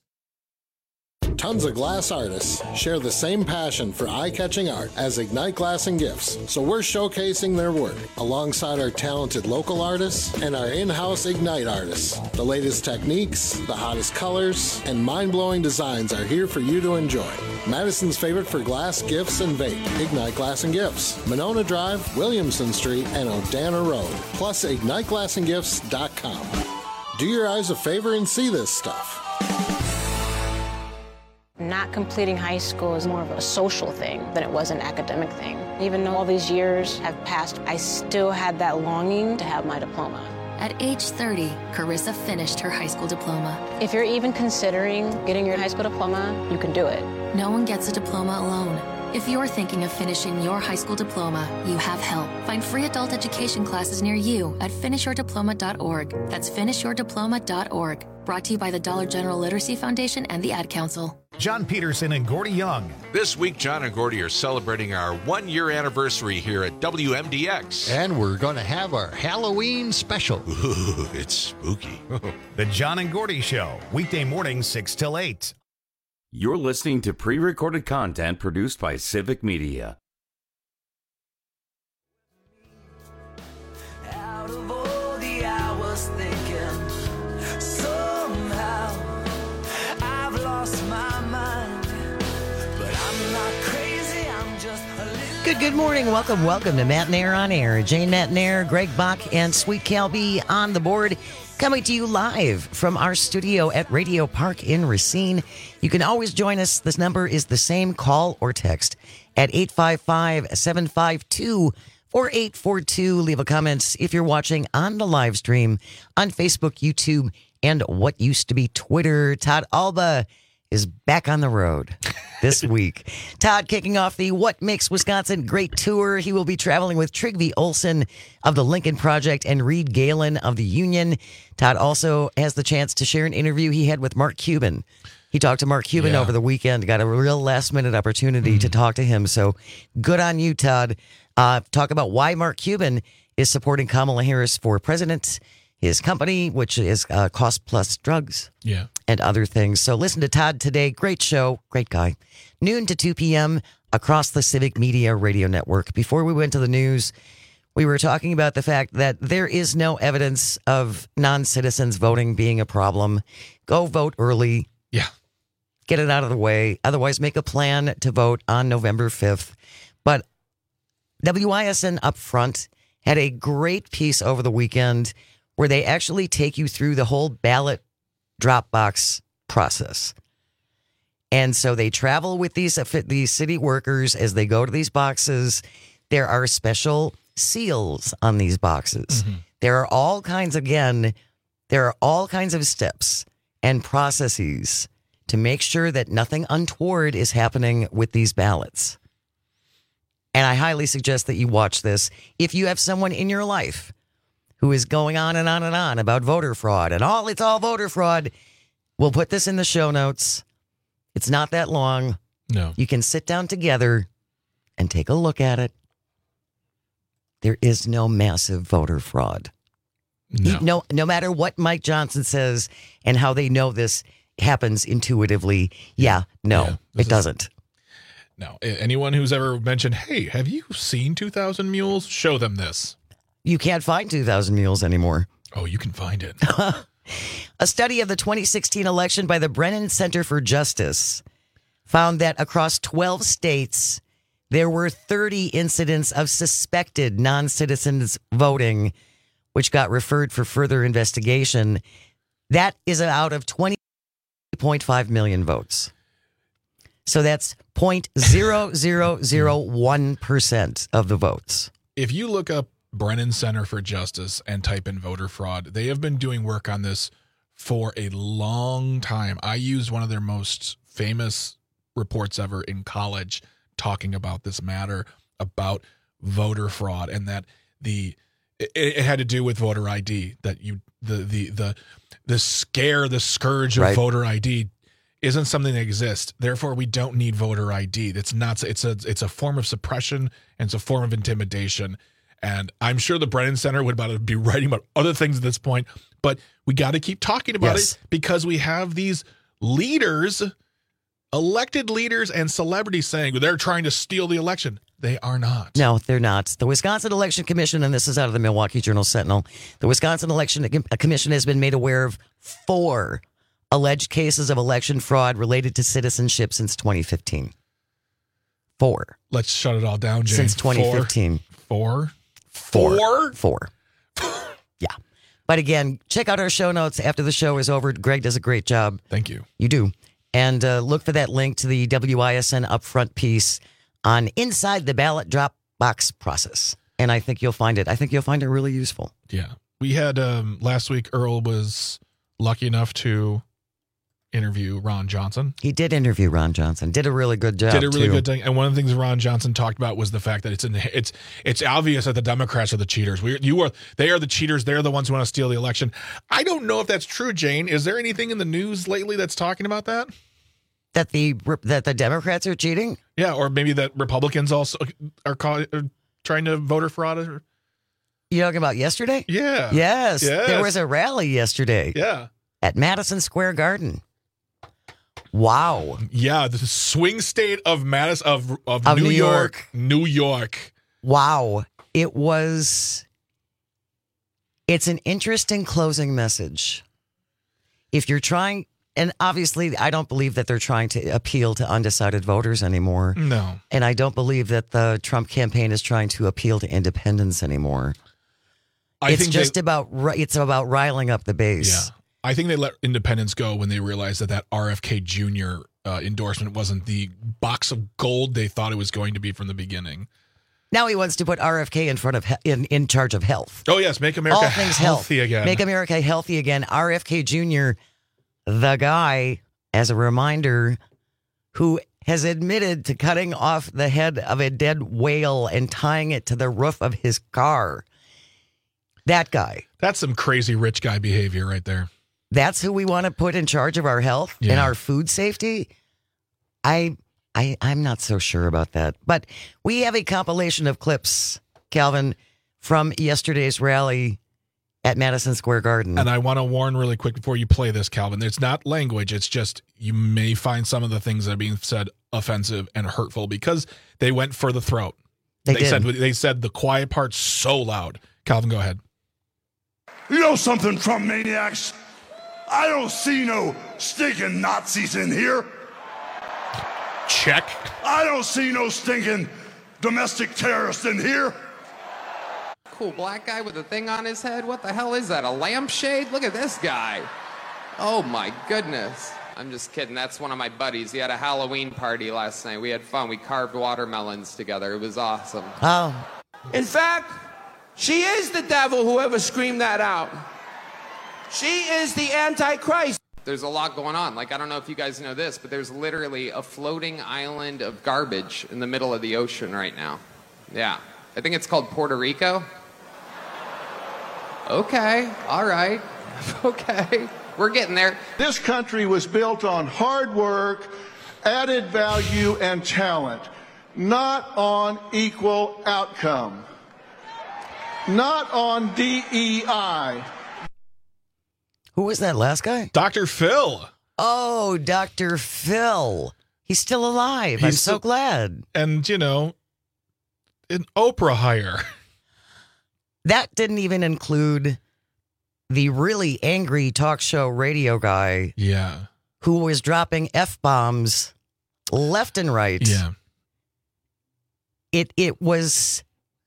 Tons of glass artists share the same passion for eye-catching art as Ignite Glass and Gifts, so we're showcasing their work alongside our talented local artists and our in-house Ignite artists. The latest techniques, the hottest colors, and mind-blowing designs are here for you to enjoy. Madison's favorite for glass, gifts, and vape, Ignite Glass and Gifts. Monona Drive, Williamson Street, and Odana Road, plus ignite glass and gifts dot com. Do your eyes a favor and see this stuff. Not completing high school is more of a social thing than it was an academic thing. Even though all these years have passed, I still had that longing to have my diploma. At age thirty, Carissa finished her high school diploma. If you're even considering getting your high school diploma, you can do it. No one gets a diploma alone. If you're thinking of finishing your high school diploma, you have help. Find free adult education classes near you at finish your diploma dot org. That's finish your diploma dot org. Brought to you by the Dollar General Literacy Foundation and the Ad Council. John Peterson and Gordy Young. This week, John and Gordy are celebrating our one-year anniversary here at W M D X. And we're going to have our Halloween special. Ooh, it's spooky. The John and Gordy Show, weekday mornings six till eight. You're listening to pre-recorded content produced by Civic Media. Good, good morning. Welcome, welcome to Matt Nair on Air. Jane Matt Nair, Greg Bach, and Sweet Cal B on the board. Coming to you live from our studio at Radio Park in Racine. You can always join us. This number is the same. Call or text at eight five five, seven five two, four eight four two. Leave a comment if you're watching on the live stream on Facebook, YouTube, and what used to be Twitter. Todd Alba is back on the road this week. Todd kicking off the What Makes Wisconsin Great tour. He will be traveling with Trygve Olsen of the Lincoln Project and Reed Galen of the Union. Todd also has the chance to share an interview he had with Mark Cuban. He talked to Mark Cuban yeah. over the weekend, got a real last-minute opportunity mm. to talk to him. So good on you, Todd. Uh, talk about why Mark Cuban is supporting Kamala Harris for president, his company, which is uh, Cost Plus Drugs. Yeah. And other things. So listen to Todd today. Great show. Great guy. Noon to two p.m. across the Civic Media Radio Network. Before we went to the news, we were talking about the fact that there is no evidence of non-citizens voting being a problem. Go vote early. Yeah. Get it out of the way. Otherwise, make a plan to vote on November fifth. But W I S N up front had a great piece over the weekend where they actually take you through the whole ballot Dropbox process. And so they travel with these, these city workers as they go to these boxes. There are special seals on these boxes. Mm-hmm. There are all kinds, again, there are all kinds of steps and processes to make sure that nothing untoward is happening with these ballots. And I highly suggest that you watch this. If you have someone in your life who is going on and on and on about voter fraud and all, it's all voter fraud. We'll put this in the show notes. It's not that long. No. You can sit down together and take a look at it. There is no massive voter fraud. No. No, no matter what Mike Johnson says and how they know this happens intuitively. Yeah, no, yeah, it is, doesn't. No. Anyone who's ever mentioned, hey, have you seen two thousand Mules? Show them this. You can't find two thousand Mules anymore. Oh, you can find it. A study of the twenty sixteen election by the Brennan Center for Justice found that across twelve states, there were thirty incidents of suspected non-citizens voting, which got referred for further investigation. That is out of twenty point five million votes. So that's zero point zero zero zero one percent of the votes. If you look up Brennan Center for Justice and type in voter fraud, they have been doing work on this for a long time. I used one of their most famous reports ever in college talking about this matter, about voter fraud, and that the it, it had to do with voter I D, that you the the the the scare, the scourge of right. voter I D isn't something that exists. Therefore, we don't need voter I D. It's not it's a it's a form of suppression and it's a form of intimidation. And I'm sure the Brennan Center would about to be writing about other things at this point, but we got to keep talking about yes. it because we have these leaders, elected leaders and celebrities saying they're trying to steal the election. They are not. No, they're not. The Wisconsin Election Commission, and this is out of the Milwaukee Journal-Sentinel, the Wisconsin Election Commission has been made aware of four alleged cases of election fraud related to citizenship since twenty fifteen. Four. Let's shut it all down, Jane. Since twenty fifteen. Four? Four? Four. Yeah. But again, check out our show notes after the show is over. Greg does a great job. Thank you. You do. And uh, look for that link to the W I S N upfront piece on Inside the Ballot Drop Box Process. And I think you'll find it. I think you'll find it really useful. Yeah. We had, um, last week, Earl was lucky enough to interview Ron Johnson. He did interview Ron Johnson. Did a really good job. Did a really too. good thing. And one of the things Ron Johnson talked about was the fact that it's in, it's it's obvious that the Democrats are the cheaters. We you are they are the cheaters. They're the ones who want to steal the election. I don't know if that's true, Jane. Is there anything in the news lately that's talking about that? That the that the Democrats are cheating? Yeah, or maybe that Republicans also are, caught, are trying to voter fraud. Or... You talking about yesterday? Yeah. Yes. yes. There was a rally yesterday. Yeah. At Madison Square Garden. Wow. Yeah, the swing state of Madison of of, of New, New York, York. New York. Wow. It was it's an interesting closing message. If you're trying and obviously, I don't believe that they're trying to appeal to undecided voters anymore. No. And I don't believe that the Trump campaign is trying to appeal to independents anymore. I it's think just they, about it's about riling up the base. Yeah. I think they let independents go when they realized that that R F K Junior uh, endorsement wasn't the box of gold they thought it was going to be from the beginning. Now he wants to put R F K in front of in, in charge of health. Oh, yes. Make America All things healthy health. again. Make America healthy again. R F K Junior, the guy, as a reminder, who has admitted to cutting off the head of a dead whale and tying it to the roof of his car. That guy. That's some crazy rich guy behavior right there. That's who we want to put in charge of our health Yeah. and our food safety? I, I, I'm not so sure about that. But we have a compilation of clips, Calvin, from yesterday's rally at Madison Square Garden. And I want to warn really quick before you play this, Calvin. It's not language. It's just you may find some of the things that are being said offensive and hurtful because they went for the throat. They, they did. said they said the quiet part so loud. Calvin, go ahead. You know something, Trump maniacs? I don't see no stinking Nazis in here. Check. I don't see no stinking domestic terrorists in here. Cool black guy with a thing on his head. What the hell is that? A lampshade? Look at this guy. Oh my goodness. I'm just kidding. That's one of my buddies. He had a Halloween party last night. We had fun. We carved watermelons together. It was awesome. Oh. In fact, she is the devil, whoever screamed that out. She is the Antichrist. There's a lot going on. Like, I don't know if you guys know this, but there's literally a floating island of garbage in the middle of the ocean right now. Yeah. I think it's called Puerto Rico. Okay. All right. Okay. We're getting there. This country was built on hard work, added value, and talent, not on equal outcome, not on D E I. Who was that last guy? Doctor Phil. Oh, Doctor Phil. He's still alive. He's I'm so still- glad. And, you know, an Oprah hire. That didn't even include the really angry talk show radio guy. Yeah. Who was dropping F-bombs left and right. Yeah. It it was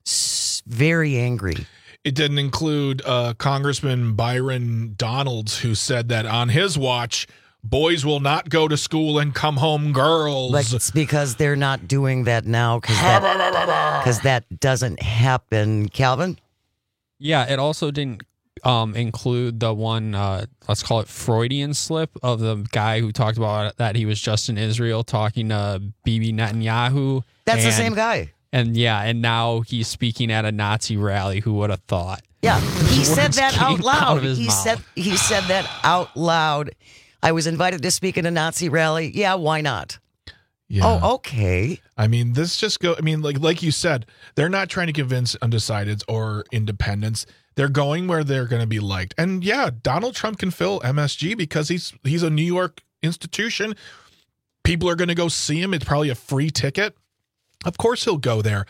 s- very angry. It didn't include uh, Congressman Byron Donalds, who said that on his watch, boys will not go to school and come home girls. Like, it's because they're not doing that now because that, 'cause that doesn't happen. Calvin? Yeah, it also didn't um, include the one, uh, let's call it Freudian slip of the guy who talked about that he was just in Israel talking to Bibi Netanyahu. That's the and- same guy. And yeah, and now he's speaking at a Nazi rally. Who would have thought? Yeah, he said Words that out came loud. out of his he mouth. said he said that out loud. I was invited to speak at a Nazi rally. Yeah, why not? Yeah. Oh, okay. I mean, this just go. I mean, like like you said, they're not trying to convince undecideds or independents. They're going where they're going to be liked. And yeah, Donald Trump can fill M S G because he's he's a New York institution. People are going to go see him. It's probably a free ticket. Of course he'll go there.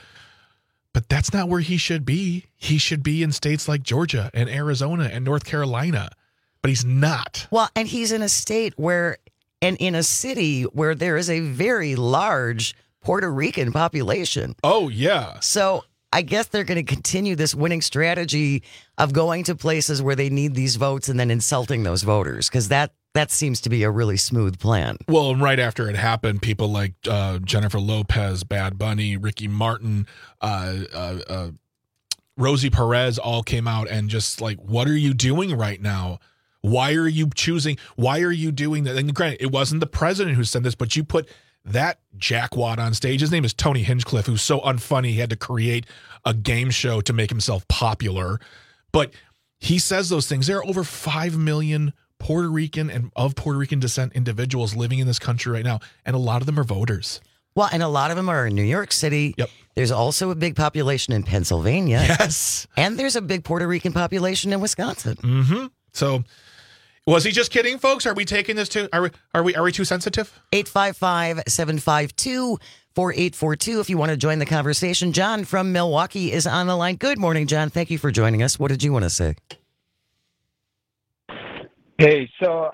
But that's not where he should be. He should be in states like Georgia and Arizona and North Carolina. But he's not. Well, and he's in a state where, and in a city where there is a very large Puerto Rican population. Oh, yeah. So I guess they're going to continue this winning strategy of going to places where they need these votes and then insulting those voters, because that, that seems to be a really smooth plan. Well, and right after it happened, people like uh, Jennifer Lopez, Bad Bunny, Ricky Martin, uh, uh, uh, Rosie Perez all came out and just like, what are you doing right now? Why are you choosing? Why are you doing that? And granted, it wasn't the president who said this, but you put that jackwad on stage. His name is Tony Hinchcliffe, who's so unfunny he had to create a game show to make himself popular. But he says those things. There are over five million Puerto Rican and of Puerto Rican descent individuals living in this country right now, and a lot of them are voters. Well, and a lot of them are in New York City. Yep. There's also a big population in Pennsylvania. Yes. And there's a big Puerto Rican population in Wisconsin. Mm-hmm. So was he just kidding, folks? Are we taking this too? Are we, are we, are we too sensitive? eight five five, seven five two, four eight four two if you want to join the conversation. John from Milwaukee is on the line. Good morning, John. Thank you for joining us. What did you want to say? Hey, so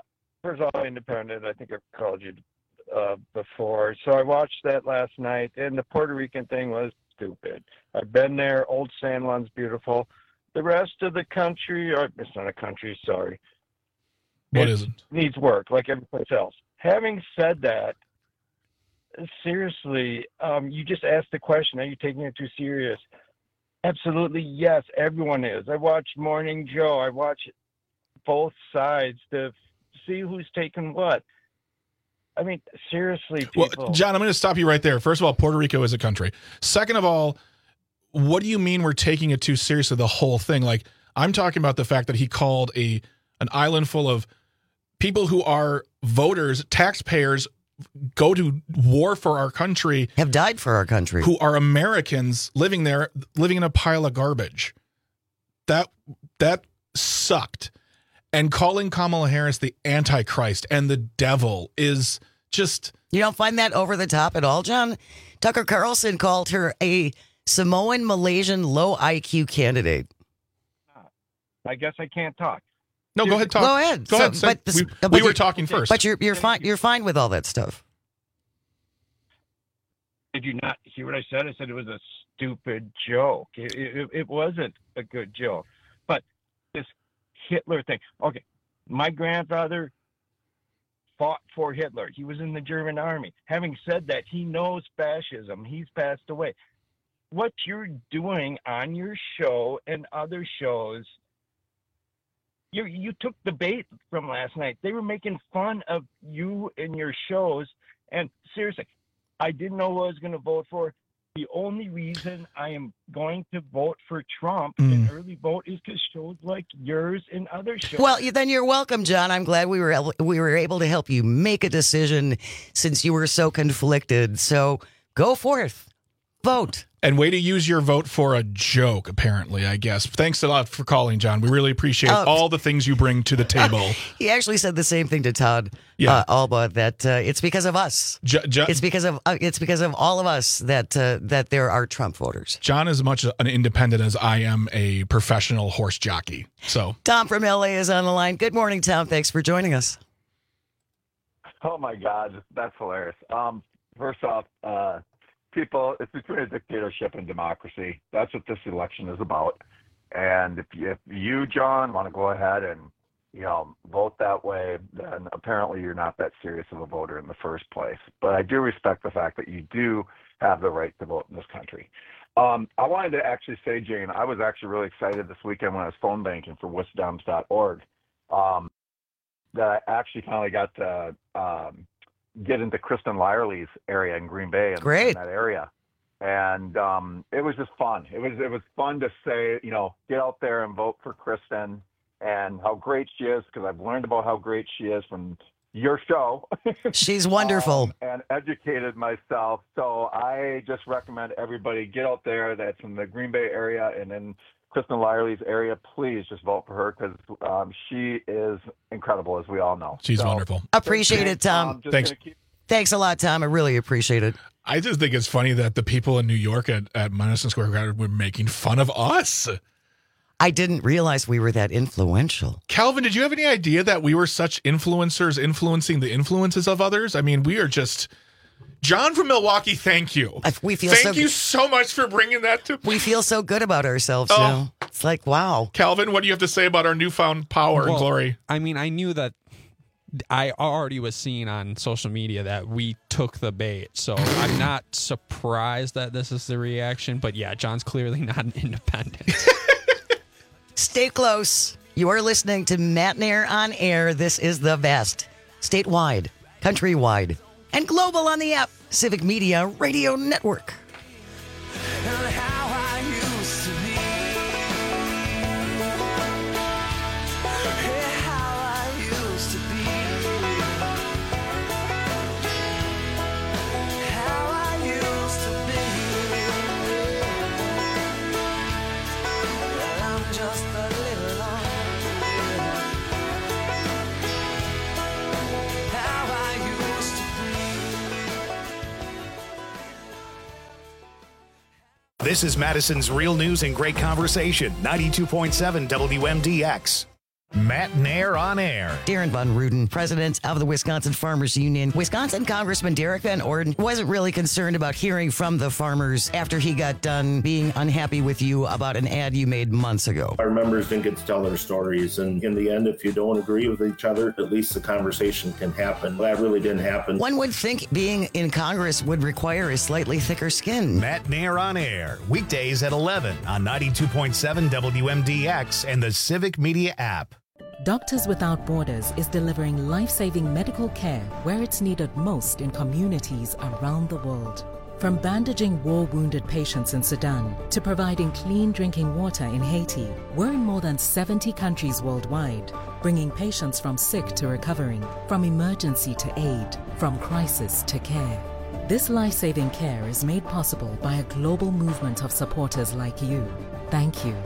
First of all, Independent. I think I've called you uh, before. So I watched that last night, and the Puerto Rican thing was stupid. I've been there. Old San Juan's beautiful. The rest of the country, or it's not a country, sorry. What it is it? Needs work, like every place else. Having said that, seriously, um, you just asked the question, are you taking it too serious? Absolutely, yes, everyone is. I watch Morning Joe. I watch both sides to see who's taking what. I mean, seriously, people. Well, John, I'm going to stop you right there. First of all, Puerto Rico is a country. Second of all, what do you mean we're taking it too seriously, the whole thing? Like, I'm talking about the fact that he called a an island full of people who are voters, taxpayers, go to war for our country, have died for our country, who are Americans living there, living in a pile of garbage. That that sucked. And calling Kamala Harris the Antichrist and the devil is just... You don't find that over the top at all, John? Tucker Carlson called her a Samoan Malaysian low I Q candidate. I guess I can't talk. No, go ahead, talk. Go ahead. Go So, ahead. Say, but this- we but we were you're- talking first. But you're you're fine. You're fine with all that stuff. Did you not hear what I said? I said it was a stupid joke. It, it, it wasn't a good joke. But this Hitler thing. Okay, my grandfather fought for Hitler. He was in the German army. Having said that, he knows fascism. He's passed away. What you're doing on your show and other shows, you you took the bait from last night. They were making fun of you and your shows. And seriously, I didn't know who I was going to vote for. The only reason I am going to vote for Trump, Mm. an early vote, is because shows like yours and other shows. Well, then you're welcome, John. I'm glad we were able, we were able to help you make a decision since you were so conflicted. So go forth, vote. And way to use your vote for a joke, apparently, I guess. Thanks a lot for calling, John. We really appreciate Oh. all the things you bring to the table. He actually said the same thing to Todd Yeah. uh, Alba, that uh, it's because of us. J- J- it's because of uh, it's because of all of us that uh, that there are Trump voters. John is as much an independent as I am a professional horse jockey. So Tom from L A is on the line. Good morning, Tom. Thanks for joining us. Oh my God, that's hilarious. Um, first off, uh, people, it's between a dictatorship and democracy. That's what this election is about. And if you, if you John, want to go ahead and you know vote that way, then apparently you're not that serious of a voter in the first place. But I do respect the fact that you do have the right to vote in this country. Um, I wanted to actually say, Jane, I was actually really excited this weekend when I was phone banking for wisdoms dot org. Um, that I actually finally got to um, get into Kristen Lyerly's area in Green Bay and Great. in that area. And um, it was just fun. It was it was fun to say, you know, get out there and vote for Kristen and how great she is, because I've learned about how great she is from your show. She's wonderful. um, and educated myself. So I just recommend everybody get out there that's in the Green Bay area and in Kristen Lyerly's area. Please just vote for her, because um, she is incredible, as we all know. she's So, wonderful. Appreciate it, Tom. um, just Thanks. gonna keep- Thanks a lot, Tom. I really appreciate it. I just think it's funny that the people in New York at, at Madison Square Garden were making fun of us. I didn't realize we were that influential. Calvin, did you have any idea that we were such influencers influencing the influences of others? I mean, we are just... John from Milwaukee, thank you. We feel thank so you so much for bringing that to... We feel so good about ourselves Oh. now. It's like, wow. Calvin, what do you have to say about our newfound power and Well, glory? I mean, I knew that I already was seeing on social media that we took the bait. So I'm not surprised that this is the reaction. But yeah, John's clearly not an independent. Stay close. You are listening to Matt Nair on air. This is the best. Statewide, countrywide, and global on the app. Civic Media Radio Network. This is Madison's Real News and Great Conversation, ninety-two point seven W M D X. Matt Nair on air. Darren Von Ruden, president of the Wisconsin Farmers Union. Wisconsin Congressman Derek Van Orden wasn't really concerned about hearing from the farmers after he got done being unhappy with you about an ad you made months ago. Our members didn't get to tell their stories, and in the end, if you don't agree with each other, at least the conversation can happen. That really didn't happen. One would think being in Congress would require a slightly thicker skin. Matt Nair on air, weekdays at eleven on ninety-two point seven W M D X and the Civic Media app. Doctors Without Borders is delivering life-saving medical care where it's needed most in communities around the world. From bandaging war-wounded patients in Sudan to providing clean drinking water in Haiti, we're in more than seventy countries worldwide, bringing patients from sick to recovering, from emergency to aid, from crisis to care. This life-saving care is made possible by a global movement of supporters like you. Thank you.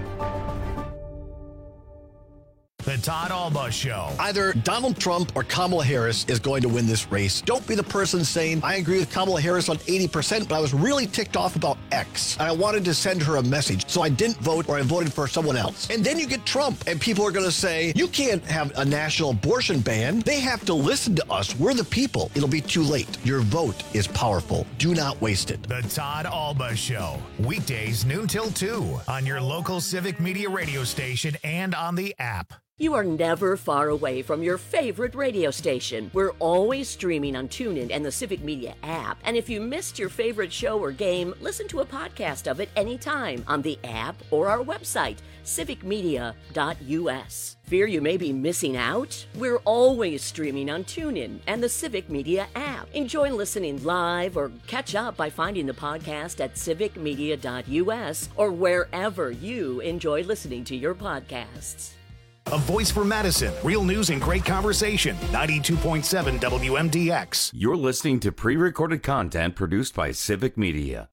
The Todd Alba Show. Either Donald Trump or Kamala Harris is going to win this race. Don't be the person saying, I agree with Kamala Harris on eighty percent, but I was really ticked off about X. And I wanted to send her a message, so I didn't vote or I voted for someone else. And then you get Trump, and people are going to say, you can't have a national abortion ban. They have to listen to us. We're the people. It'll be too late. Your vote is powerful. Do not waste it. The Todd Alba Show. Weekdays noon till two on your local Civic Media radio station and on the app. You are never far away from your favorite radio station. We're always streaming on TuneIn and the Civic Media app. And if you missed your favorite show or game, listen to a podcast of it anytime on the app or our website, civic media dot u s. Fear you may be missing out? We're always streaming on TuneIn and the Civic Media app. Enjoy listening live or catch up by finding the podcast at civic media dot u s or wherever you enjoy listening to your podcasts. A voice for Madison. Real news and great conversation. ninety-two point seven W M D X. You're listening to pre-recorded content produced by Civic Media.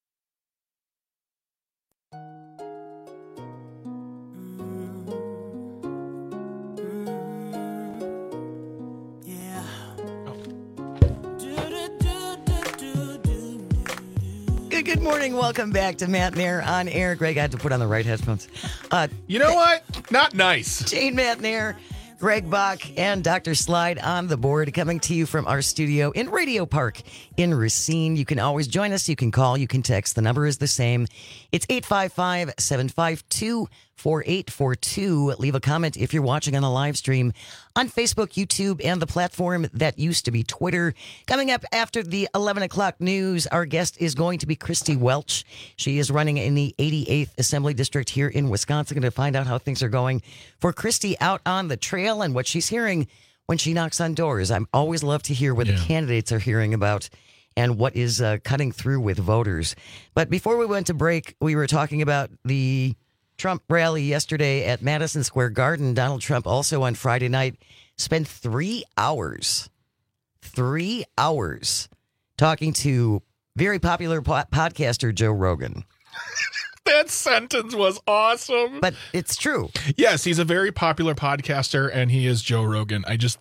Good, good morning. Welcome back to Matt Nair on air. Greg, I had to put on the right headphones. Uh, you know what? Not nice. Jane Matt Nair, Greg Bach, and Doctor Slide on the board, coming to you from our studio in Radio Park in Racine. You can always join us. You can call. You can text. The number is the same. It's eight five five, seven five two, four eight four two. Leave a comment if you're watching on the live stream on Facebook, YouTube, and the platform that used to be Twitter. Coming up after the eleven o'clock news, our guest is going to be Christy Welch. She is running in the eighty-eighth Assembly District here in Wisconsin. Going to find out how things are going for Christy out on the trail and what she's hearing when she knocks on doors. I always love to hear what yeah. the candidates are hearing about and what is uh, cutting through with voters. But before we went to break, we were talking about the Trump rally yesterday at Madison Square Garden. Donald Trump also on Friday night spent three hours, three hours talking to very popular po- podcaster Joe Rogan. That sentence was awesome. But it's true. Yes, he's a very popular podcaster, and he is Joe Rogan. I just...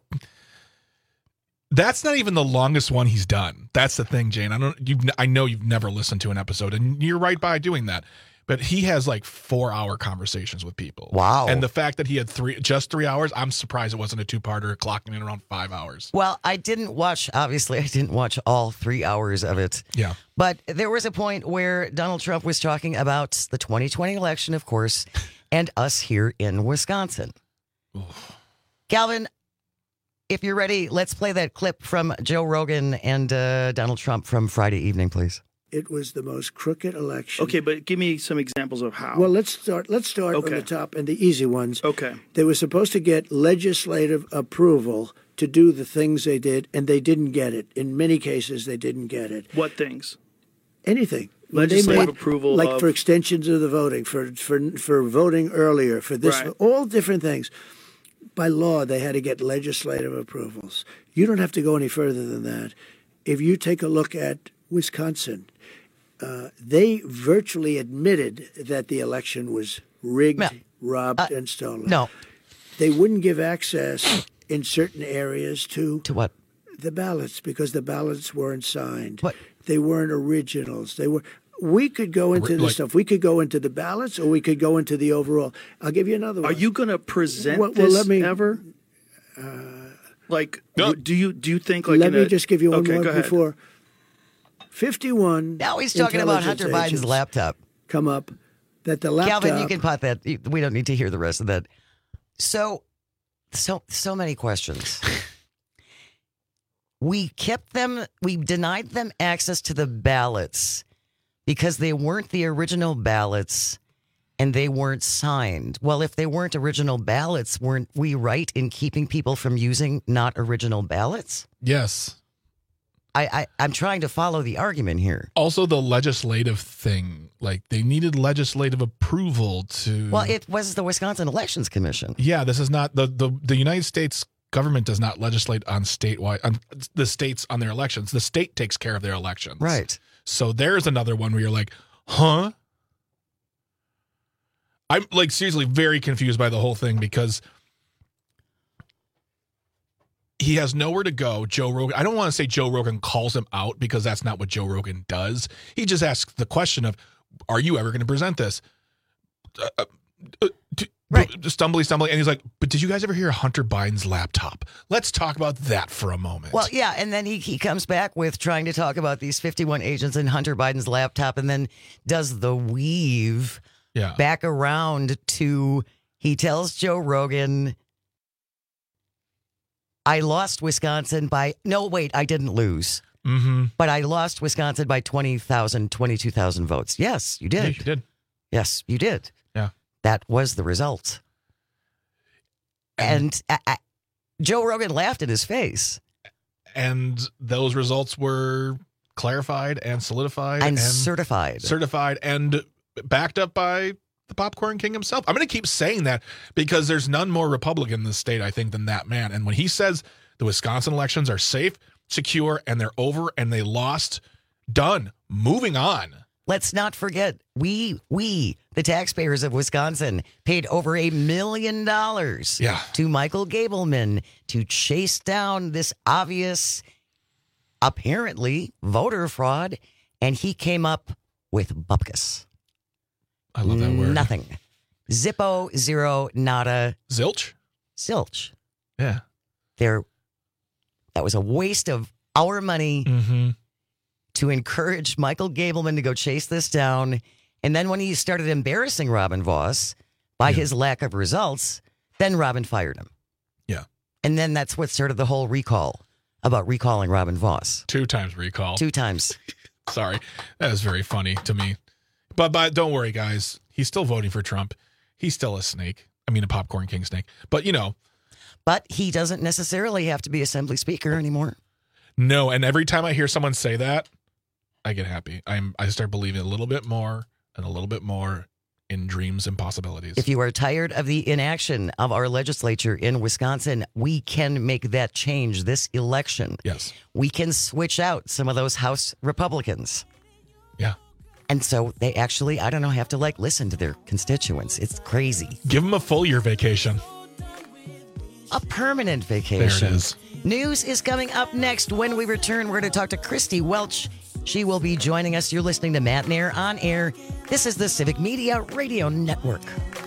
That's not even the longest one he's done. That's the thing, Jane. I don't. You. I know you've never listened to an episode, and you're right by doing that. But he has like four-hour conversations with people. Wow! And the fact that he had three, just three hours, I'm surprised it wasn't a two-parter, clocking in around five hours. Well, I didn't watch. Obviously, I didn't watch all three hours of it. Yeah. But there was a point where Donald Trump was talking about the twenty twenty election, of course, and us here in Wisconsin. Oof. Calvin, if you're ready, let's play that clip from Joe Rogan and uh, Donald Trump from Friday evening, please. It was the most crooked election. Okay, but give me some examples of how. Well, let's start. Let's start okay. on the top and the easy ones. Okay. They were supposed to get legislative approval to do the things they did, and they didn't get it. In many cases, they didn't get it. What things? Anything. Legislative made, approval, like of... for extensions of the voting, for for for voting earlier, for this, right. all different things. By law, they had to get legislative approvals. You don't have to go any further than that. If you take a look at Wisconsin, uh, they virtually admitted that the election was rigged, no. robbed, uh, and stolen. No. They wouldn't give access in certain areas to... To what? The ballots, because the ballots weren't signed. What? They weren't originals. They were... We could go into Like- this stuff. We could go into the ballots, or we could go into the overall. I'll give you another one. Are you going to present Well, well, this let me- ever? like, No. w- do you do you think like? Let in me a- just give you one okay, more go ahead. before. fifty-one. Now he's talking about Hunter intelligence Biden's agents laptop. Come up that the laptop. Calvin, you can pot that. We don't need to hear the rest of that. So, so, so many questions. We kept them, we denied them access to the ballots because they weren't the original ballots and they weren't signed. Well, if they weren't original ballots, weren't we right in keeping people from using not original ballots? Yes. I, I, I'm trying to follow the argument here. Also, the legislative thing, like they needed legislative approval to. Well, it was the Wisconsin Elections Commission. Yeah, this is not the the the United States government does not legislate on statewide on the states on their elections. The state takes care of their elections. Right. So there's another one where you're like, huh? I'm like seriously very confused by the whole thing because he has nowhere to go. Joe Rogan. I don't want to say Joe Rogan calls him out because that's not what Joe Rogan does. He just asks the question of, "Are you ever going to present this?" Uh, uh, uh, d- right. Stumbly, stumbly, and he's like, "But did you guys ever hear Hunter Biden's laptop? Let's talk about that for a moment." Well, yeah, and then he, he comes back with trying to talk about these fifty-one agents in Hunter Biden's laptop and then does the weave yeah. back around to, he tells Joe Rogan, I lost Wisconsin by, no, wait, I didn't lose. Mm-hmm. But I lost Wisconsin by twenty thousand, twenty-two thousand votes. Yes, you did. Yeah, you did. Yes, you did. Yeah. That was the result. And, and uh, uh, Joe Rogan laughed in his face. And those results were clarified and solidified And certified. certified and backed up by the Popcorn King himself. I'm going to keep saying that because there's none more Republican in this state, I think, than that man. And when he says the Wisconsin elections are safe, secure, and they're over and they lost, done, moving on. Let's not forget, we, we, the taxpayers of Wisconsin, paid over a million dollars Yeah. to Michael Gableman to chase down this obvious, apparently, voter fraud, and he came up with bupkis. I love that word. Nothing. Zippo, zero, nada. Zilch? Zilch. Yeah. There, that was a waste of our money Mm-hmm. to encourage Michael Gableman to go chase this down. And then when he started embarrassing Robin Voss by Yeah. his lack of results, then Robin fired him. Yeah. And then that's what started the whole recall about recalling Robin Voss. Two times recall. Two times. Sorry. That is very funny to me. But but don't worry, guys. He's still voting for Trump. He's still a snake. I mean, a Popcorn King snake. But, you know. But he doesn't necessarily have to be Assembly Speaker anymore. No, and every time I hear someone say that, I get happy. I'm I start believing a little bit more and a little bit more in dreams and possibilities. If you are tired of the inaction of our legislature in Wisconsin, we can make that change this election. Yes. We can switch out some of those House Republicans. Yeah. And so they actually, I don't know, have to like listen to their constituents. It's crazy. Give them a full year vacation. A permanent vacation. There it is. News is coming up next. When we return, we're going to talk to Christy Welch. She will be joining us. You're listening to Matt Nair on Air. This is the Civic Media Radio Network.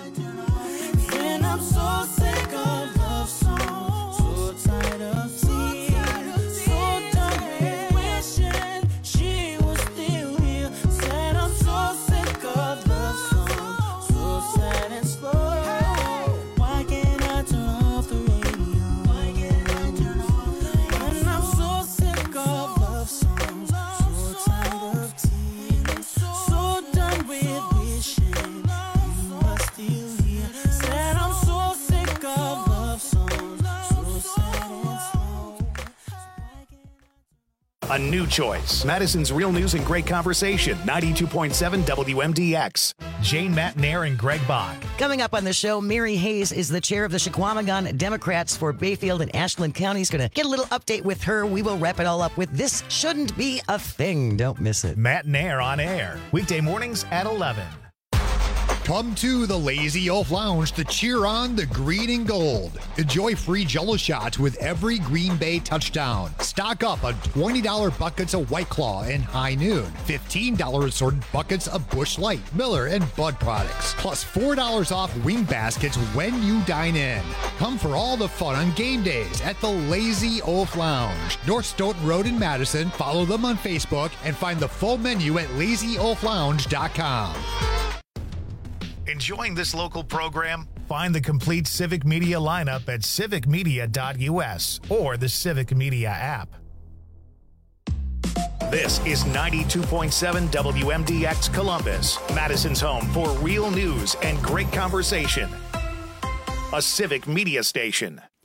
And I'm so sick of love songs, so tired of tears, so done with wishing she was still here. Said I'm so sick of love songs, so sad and slow. Why can't I turn off the radio? Why can't I turn off the radio? And I'm so sick of love songs, so tired of tears, so done with wishing you were still here. Said I'm so sick of love songs, so sad and slow. A new choice. Madison's Real News and Great Conversation. ninety-two point seven W M D X. Jane Matt Nair and Greg Bach. Coming up on the show, Mary Hayes is the chair of the Chequamegon Democrats for Bayfield and Ashland counties. Going to get a little update with her. We will wrap it all up with This Shouldn't Be a Thing. Don't miss it. Matt Nair on air. Weekday mornings at eleven. Come to the Lazy Oaf Lounge to cheer on the green and gold. Enjoy free Jell-O shots with every Green Bay touchdown. Stock up on twenty dollars buckets of White Claw and High Noon. fifteen dollars assorted buckets of Busch Light, Miller, and Bud products. Plus four dollars off wing baskets when you dine in. Come for all the fun on game days at the Lazy Oaf Lounge. North Stoughton Road in Madison. Follow them on Facebook and find the full menu at lazy oaf lounge dot com. Enjoying this local program? Find the complete Civic Media lineup at civic media dot u s or the Civic Media app. This is ninety-two point seven W M D X Columbus, Madison's home for real news and great conversation. A Civic Media station.